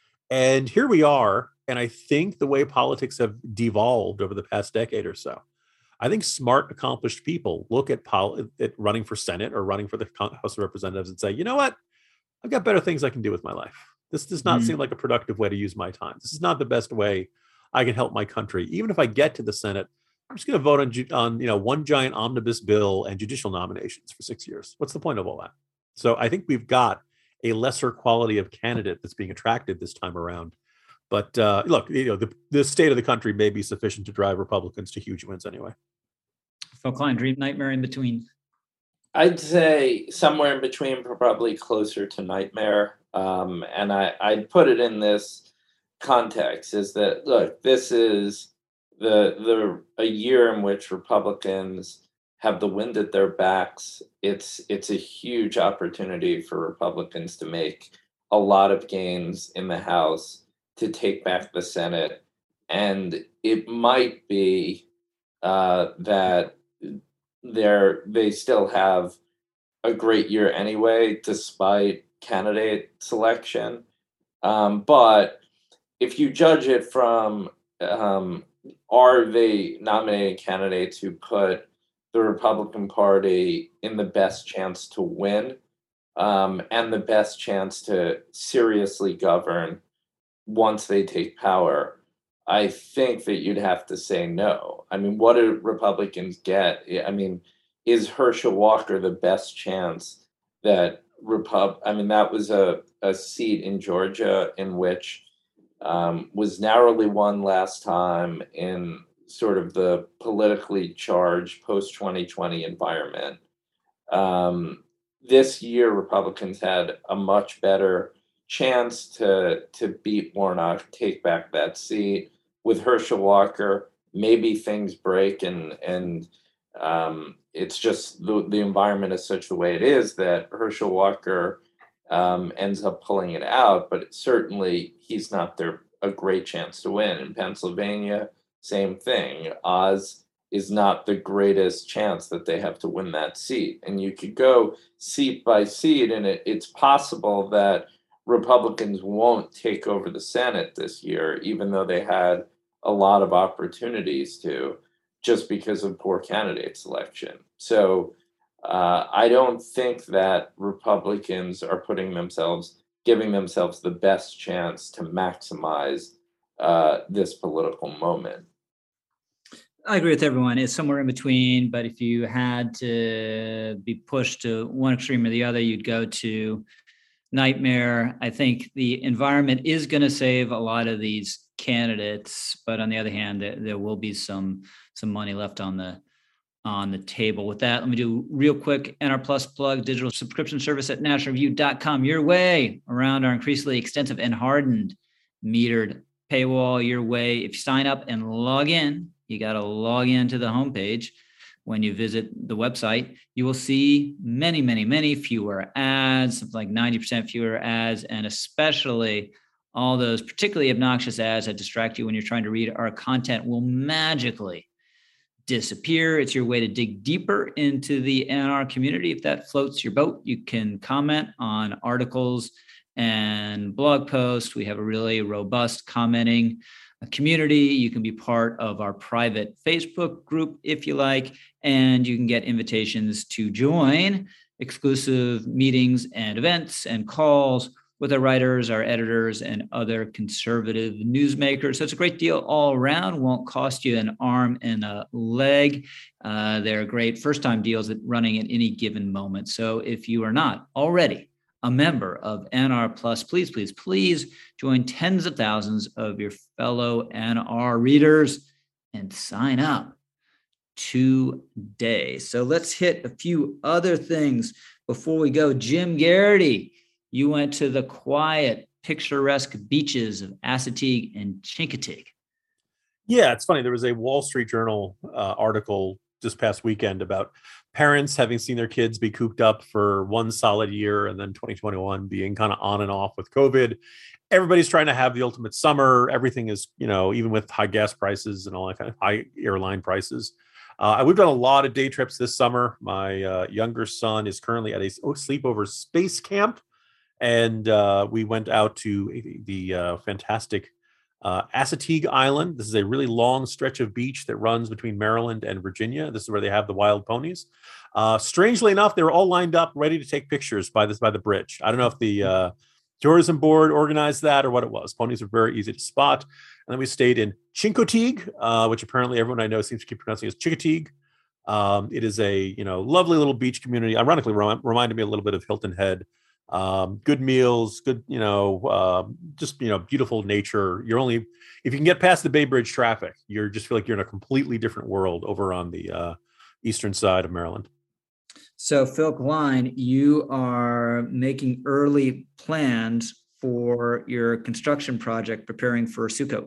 And here we are. And I think the way politics have devolved over the past decade or so, I think smart, accomplished people look at, pol- at running for Senate or running for the House of Representatives and say, you know what? I've got better things I can do with my life. This does not mm. seem like a productive way to use my time. This is not the best way I can help my country. Even if I get to the Senate, I'm just going to vote on, on you know, one giant omnibus bill and judicial nominations for six years. What's the point of all that? So I think we've got a lesser quality of candidate that's being attracted this time around. But uh, look, you know, the, the state of the country may be sufficient to drive Republicans to huge wins anyway. Phil Klein, dream nightmare in between. I'd say somewhere in between, probably closer to nightmare. Um, and I, I'd put it in this context: is that look, this is the the a year in which Republicans have the wind at their backs. It's it's a huge opportunity for Republicans to make a lot of gains in the House, to take back the Senate. And it might be uh, that they're, they still have a great year anyway, despite candidate selection. Um, but if you judge it from, um, are they nominating candidates who put the Republican Party in the best chance to win um, and the best chance to seriously govern once they take power, I think that you'd have to say no. I mean, what do Republicans get? I mean, is Herschel Walker the best chance that Repub? I mean, that was a, a seat in Georgia in which um, was narrowly won last time in sort of the politically charged post twenty twenty environment. Um, this year, Republicans had a much better chance to to beat Warnock, take back that seat. With Herschel Walker, maybe things break and and um, it's just the, the environment is such the way it is that Herschel Walker um, ends up pulling it out, but certainly he's not there a great chance to win. In Pennsylvania, same thing. Oz is not the greatest chance that they have to win that seat. And you could go seat by seat, and it, it's possible that Republicans won't take over the Senate this year, even though they had a lot of opportunities to, just because of poor candidate selection. So uh, I don't think that Republicans are putting themselves, giving themselves the best chance to maximize uh, this political moment. I agree with everyone. It's somewhere in between, but if you had to be pushed to one extreme or the other, you'd go to nightmare. I think the environment is going to save a lot of these candidates, but on the other hand, there, there will be some some money left on the on the table. With that, let me do real quick N R Plus plug, digital subscription service at national review dot com. Your way around our increasingly extensive and hardened metered paywall your way. If you sign up and log in, you got to log into the homepage. When you visit the website, you will see many, many, many fewer ads, something like ninety percent fewer ads, and especially all those particularly obnoxious ads that distract you when you're trying to read our content will magically disappear. It's your way to dig deeper into the N R community. If that floats your boat, you can comment on articles and blog posts. We have a really robust commenting community. You can be part of our private Facebook group if you like, and you can get invitations to join exclusive meetings and events and calls with our writers, our editors, and other conservative newsmakers. So it's a great deal all around. Won't cost you an arm and a leg. Uh, they're great first-time deals at running at any given moment. So if you are not already a member of N R Plus, please, please, please join tens of thousands of your fellow N R readers and sign up today. So let's hit a few other things before we go. Jim Geraghty, you went to the quiet, picturesque beaches of Assateague and Chincoteague. Yeah, it's funny. There was a Wall Street Journal uh, article this past weekend about parents having seen their kids be cooped up for one solid year and then twenty twenty-one being kind of on and off with COVID. Everybody's trying to have the ultimate summer. Everything is, you know, even with high gas prices and all that kind of high airline prices. Uh, we've done a lot of day trips this summer. My uh, younger son is currently at a oh, sleepover space camp. And uh, we went out to the uh, fantastic uh, Assateague Island. This is a really long stretch of beach that runs between Maryland and Virginia. This is where they have the wild ponies. Uh, strangely enough, they were all lined up, ready to take pictures by this by the bridge. I don't know if the uh, tourism board organized that or what it was. Ponies are very easy to spot. And then we stayed in Chincoteague, uh, which apparently everyone I know seems to keep pronouncing as Chincoteague. Um, it is a you know lovely little beach community. Ironically, rem- reminded me a little bit of Hilton Head. Um, good meals, good, you know, uh, just, you know, beautiful nature. You're only, if you can get past the Bay Bridge traffic, you're just feel like you're in a completely different world over on the uh, eastern side of Maryland. So Phil Klein, you are making early plans for your construction project, preparing for Sukkot.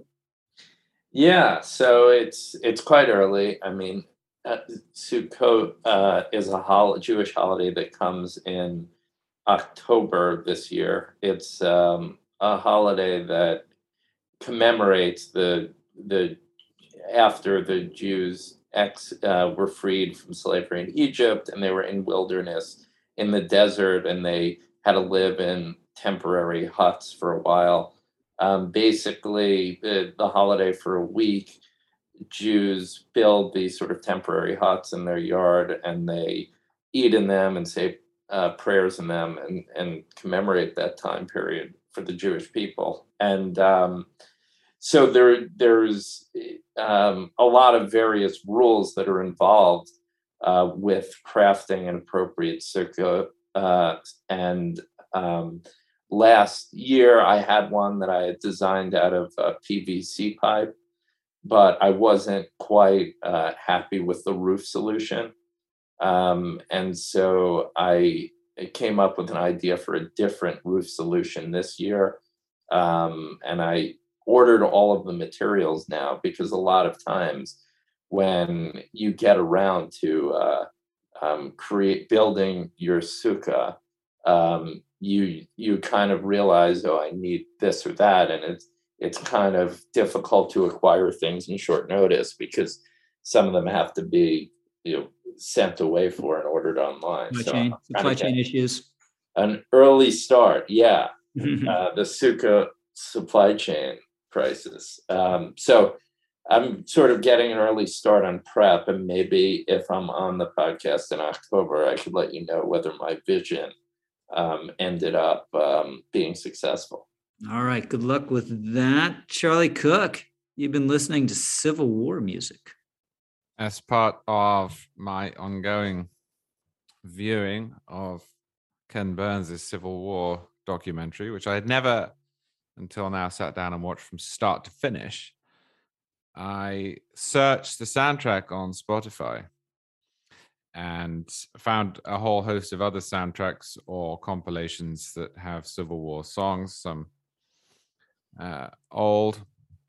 Yeah, so it's, it's quite early. I mean, uh, Sukkot uh, is a hol- Jewish holiday that comes in October this year. It's um, a holiday that commemorates the the after the Jews ex uh, were freed from slavery in Egypt, and they were in wilderness in the desert, and they had to live in temporary huts for a while. Um, basically, the, the holiday for a week, Jews build these sort of temporary huts in their yard, and they eat in them and say Uh, prayers in them and, and commemorate that time period for the Jewish people. And um, so there there's um, a lot of various rules that are involved uh, with crafting an appropriate sukkah. Uh, and um, last year I had one that I had designed out of uh, P V C pipe, but I wasn't quite uh, happy with the roof solution. Um, and so I came up with an idea for a different roof solution this year. Um, and I ordered all of the materials now, because a lot of times when you get around to uh, um, create building your sukkah, um, you you kind of realize, oh, I need this or that. And it's, it's kind of difficult to acquire things in short notice, because some of them have to be, you know, sent away for and ordered online. Supply so chain, supply chain issues. An early start, yeah. uh, the Sukkah supply chain crisis. Um, so I'm sort of getting an early start on prep, and maybe if I'm on the podcast in October, I could let you know whether my vision um, ended up um, being successful. All right, good luck with that. Charlie Cook, you've been listening to Civil War music. As part of my ongoing viewing of Ken Burns' Civil War documentary, which I had never until now sat down and watched from start to finish, I searched the soundtrack on Spotify and found a whole host of other soundtracks or compilations that have Civil War songs, some uh, old,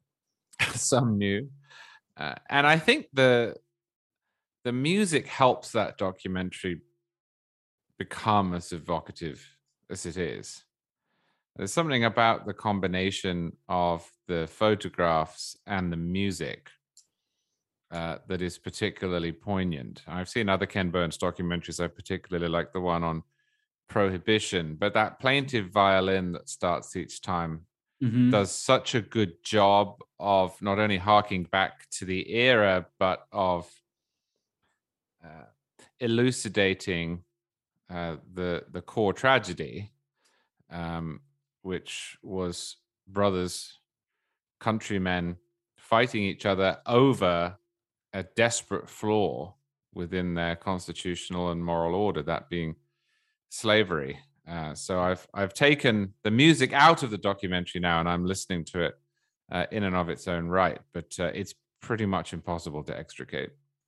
some new. Uh, and I think the the music helps that documentary become as evocative as it is. There's something about the combination of the photographs and the music uh, that is particularly poignant. I've seen other Ken Burns documentaries. I particularly like the one on Prohibition, but that plaintive violin that starts each time mm-hmm. does such a good job of not only harking back to the era, but of uh, elucidating uh, the the core tragedy, um, which was brothers, countrymen fighting each other over a desperate flaw within their constitutional and moral order, that being slavery. Uh, so I've I've taken the music out of the documentary now, and I'm listening to it uh, in and of its own right. But uh, it's pretty much impossible to extricate.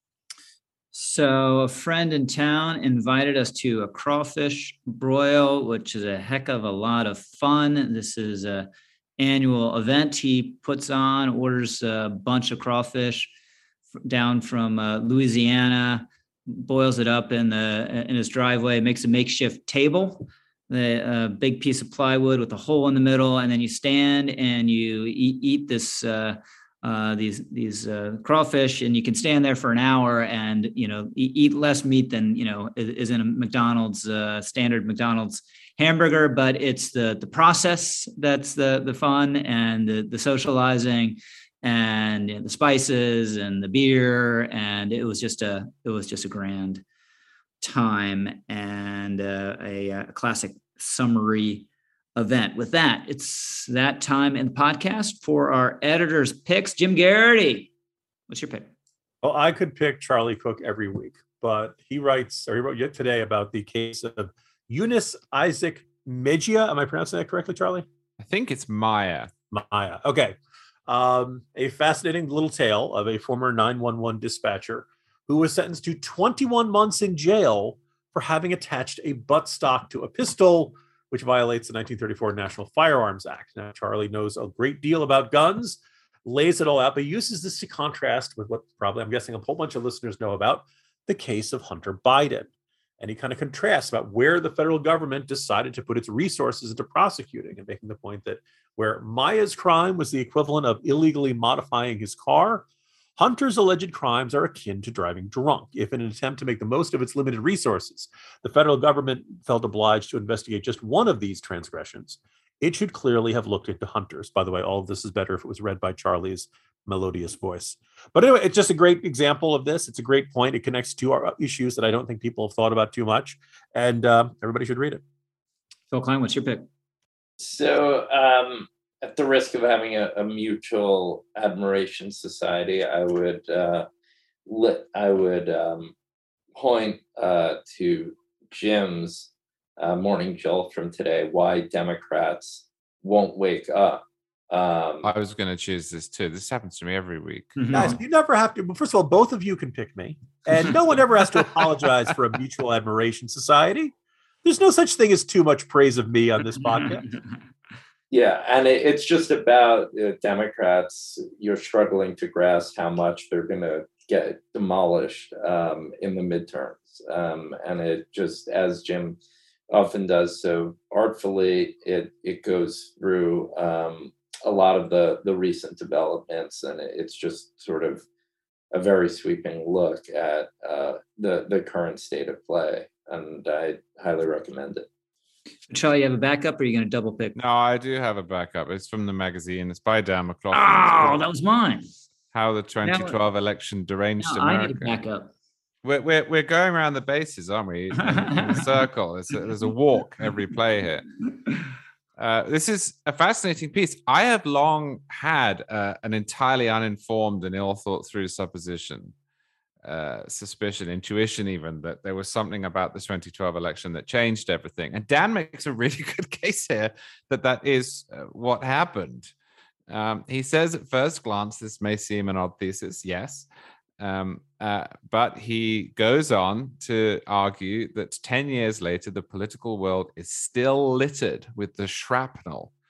So a friend in town invited us to a crawfish broil, which is a heck of a lot of fun. This is a annual event he puts on, orders a bunch of crawfish down from uh, Louisiana, boils it up in the in his driveway, makes a makeshift table, the uh, big piece of plywood with a hole in the middle, and then you stand and you eat, eat this uh, uh, these these uh, crawfish, and you can stand there for an hour and you know eat, eat less meat than you know is in a McDonald's uh, standard McDonald's hamburger, but it's the the process that's the the fun and the the socializing and you know, the spices and the beer, and it was just a it was just a grand time and uh, a, a classic summary event. With that, it's that time in the podcast for our editor's picks. Jim Garrity, what's your pick? Well, I could pick Charlie Cook every week, but he writes, or he wrote yet today about the case of Eunice Isaac Mejia. Am I pronouncing that correctly, Charlie? I think it's Maya. Maya. Okay. Um, a fascinating little tale of a former nine one one dispatcher who was sentenced to twenty-one months in jail for having attached a buttstock to a pistol, which violates the nineteen thirty-four National Firearms Act. Now, Charlie knows a great deal about guns, lays it all out, but uses this to contrast with what probably, I'm guessing, a whole bunch of listeners know about, the case of Hunter Biden. And he kind of contrasts about where the federal government decided to put its resources into prosecuting, and making the point that where Maya's crime was the equivalent of illegally modifying his car, Hunter's alleged crimes are akin to driving drunk. If in an attempt to make the most of its limited resources, the federal government felt obliged to investigate just one of these transgressions, it should clearly have looked into Hunter's. By the way, all of this is better if it was read by Charlie's melodious voice. But anyway, it's just a great example of this. It's a great point. It connects to our issues that I don't think people have thought about too much. And uh, everybody should read it. Phil Klein, what's your pick? So um, at the risk of having a, a mutual admiration society, I would uh, li- I would um, point uh, to Jim's uh, morning jolt from today, why Democrats won't wake up. Um, I was going to choose this too. This happens to me every week. Mm-hmm. Guys, you never have to. First of all, both of you can pick me, and no one ever has to apologize for a mutual admiration society. There's no such thing as too much praise of me on this podcast. Yeah, and it, it's just about uh, Democrats. You're struggling to grasp how much they're going to get demolished um, in the midterms, um, and it just, as Jim often does so artfully, it it goes through um, a lot of the the recent developments, and it's just sort of a very sweeping look at uh, the the current state of play, and I highly recommend it. Charlie, you have a backup, or are you going to double pick? No, I do have a backup. It's from the magazine. It's by Dan McLaughlin. Oh, that was mine. How the twenty twelve now, election deranged no, America. I need a backup. We're, we're, we're going around the bases, aren't we? In, in a circle. There's a, there's a walk every play here. Uh, this is a fascinating piece. I have long had uh, an entirely uninformed and ill thought through supposition, uh, suspicion, intuition even, that there was something about the twenty twelve election that changed everything. And Dan makes a really good case here that that is uh, what happened. Um, he says at first glance, this may seem an odd thesis, yes. Um, uh, but he goes on to argue that ten years later, the political world is still littered with the shrapnel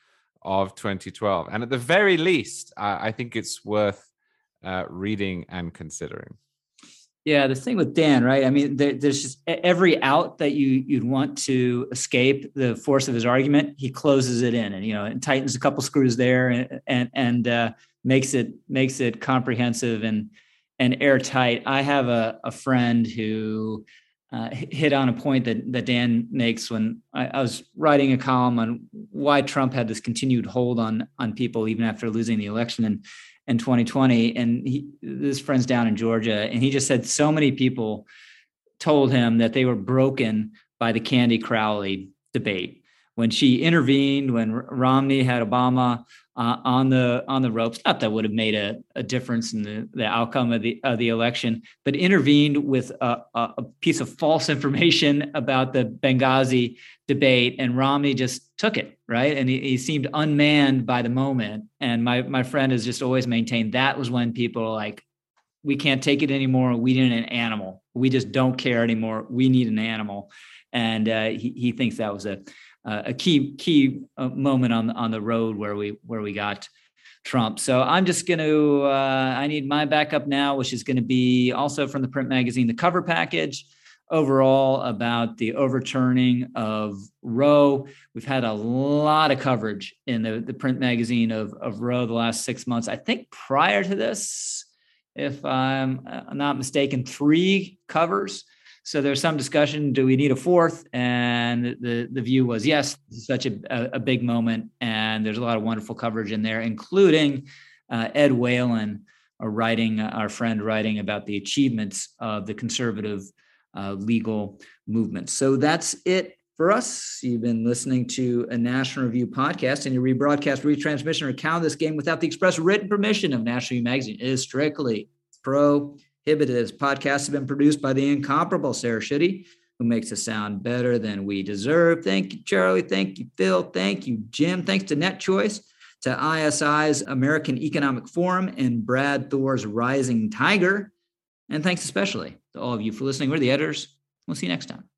of twenty twelve. And at the very least, uh, I think it's worth uh, reading and considering. Yeah, the thing with Dan, right? I mean, there, there's just every out that you you'd want to escape the force of his argument, he closes it in, and you know, and tightens a couple screws there, and and and uh, makes it makes it comprehensive and and airtight. I have a a friend who uh, hit on a point that that Dan makes when I, I was writing a column on why Trump had this continued hold on on people even after losing the election, and. in twenty twenty, and he, this friend's down in Georgia, and he just said so many people told him that they were broken by the Candy Crowley debate. When she intervened, when Romney had Obama uh, on the on the ropes, not that would have made a, a difference in the, the outcome of the of the election, but intervened with a, a piece of false information about the Benghazi debate, and Romney just took it, right? And he, he seemed unmanned by the moment. And my my friend has just always maintained that was when people are like, we can't take it anymore. We need an animal. We just don't care anymore. We need an animal. And uh, he he thinks that was a a key key moment on the, on the road where we where we got Trump. So I'm just going to uh, I need my backup now, which is going to be also from the print magazine, the cover package. Overall, about the overturning of Roe. We've had a lot of coverage in the, the print magazine of, of Roe the last six months. I think prior to this, if I'm not mistaken, three covers. So there's some discussion, do we need a fourth? And the, the view was, yes, this is such a, a big moment. And there's a lot of wonderful coverage in there, including uh, Ed Whalen, our, writing, our friend writing about the achievements of the conservative Uh, legal movement. So that's it for us. You've been listening to a National Review podcast, and your rebroadcast, retransmission, or count of this game without the express written permission of National Review Magazine is strictly prohibited. This podcast has been produced by the incomparable Sarah Shitty, who makes us sound better than we deserve. Thank you, Charlie. Thank you, Phil. Thank you, Jim. Thanks to NetChoice, to I S I's American Economic Forum, and Brad Thor's Rising Tiger. And thanks especially to all of you for listening. We're the editors. We'll see you next time.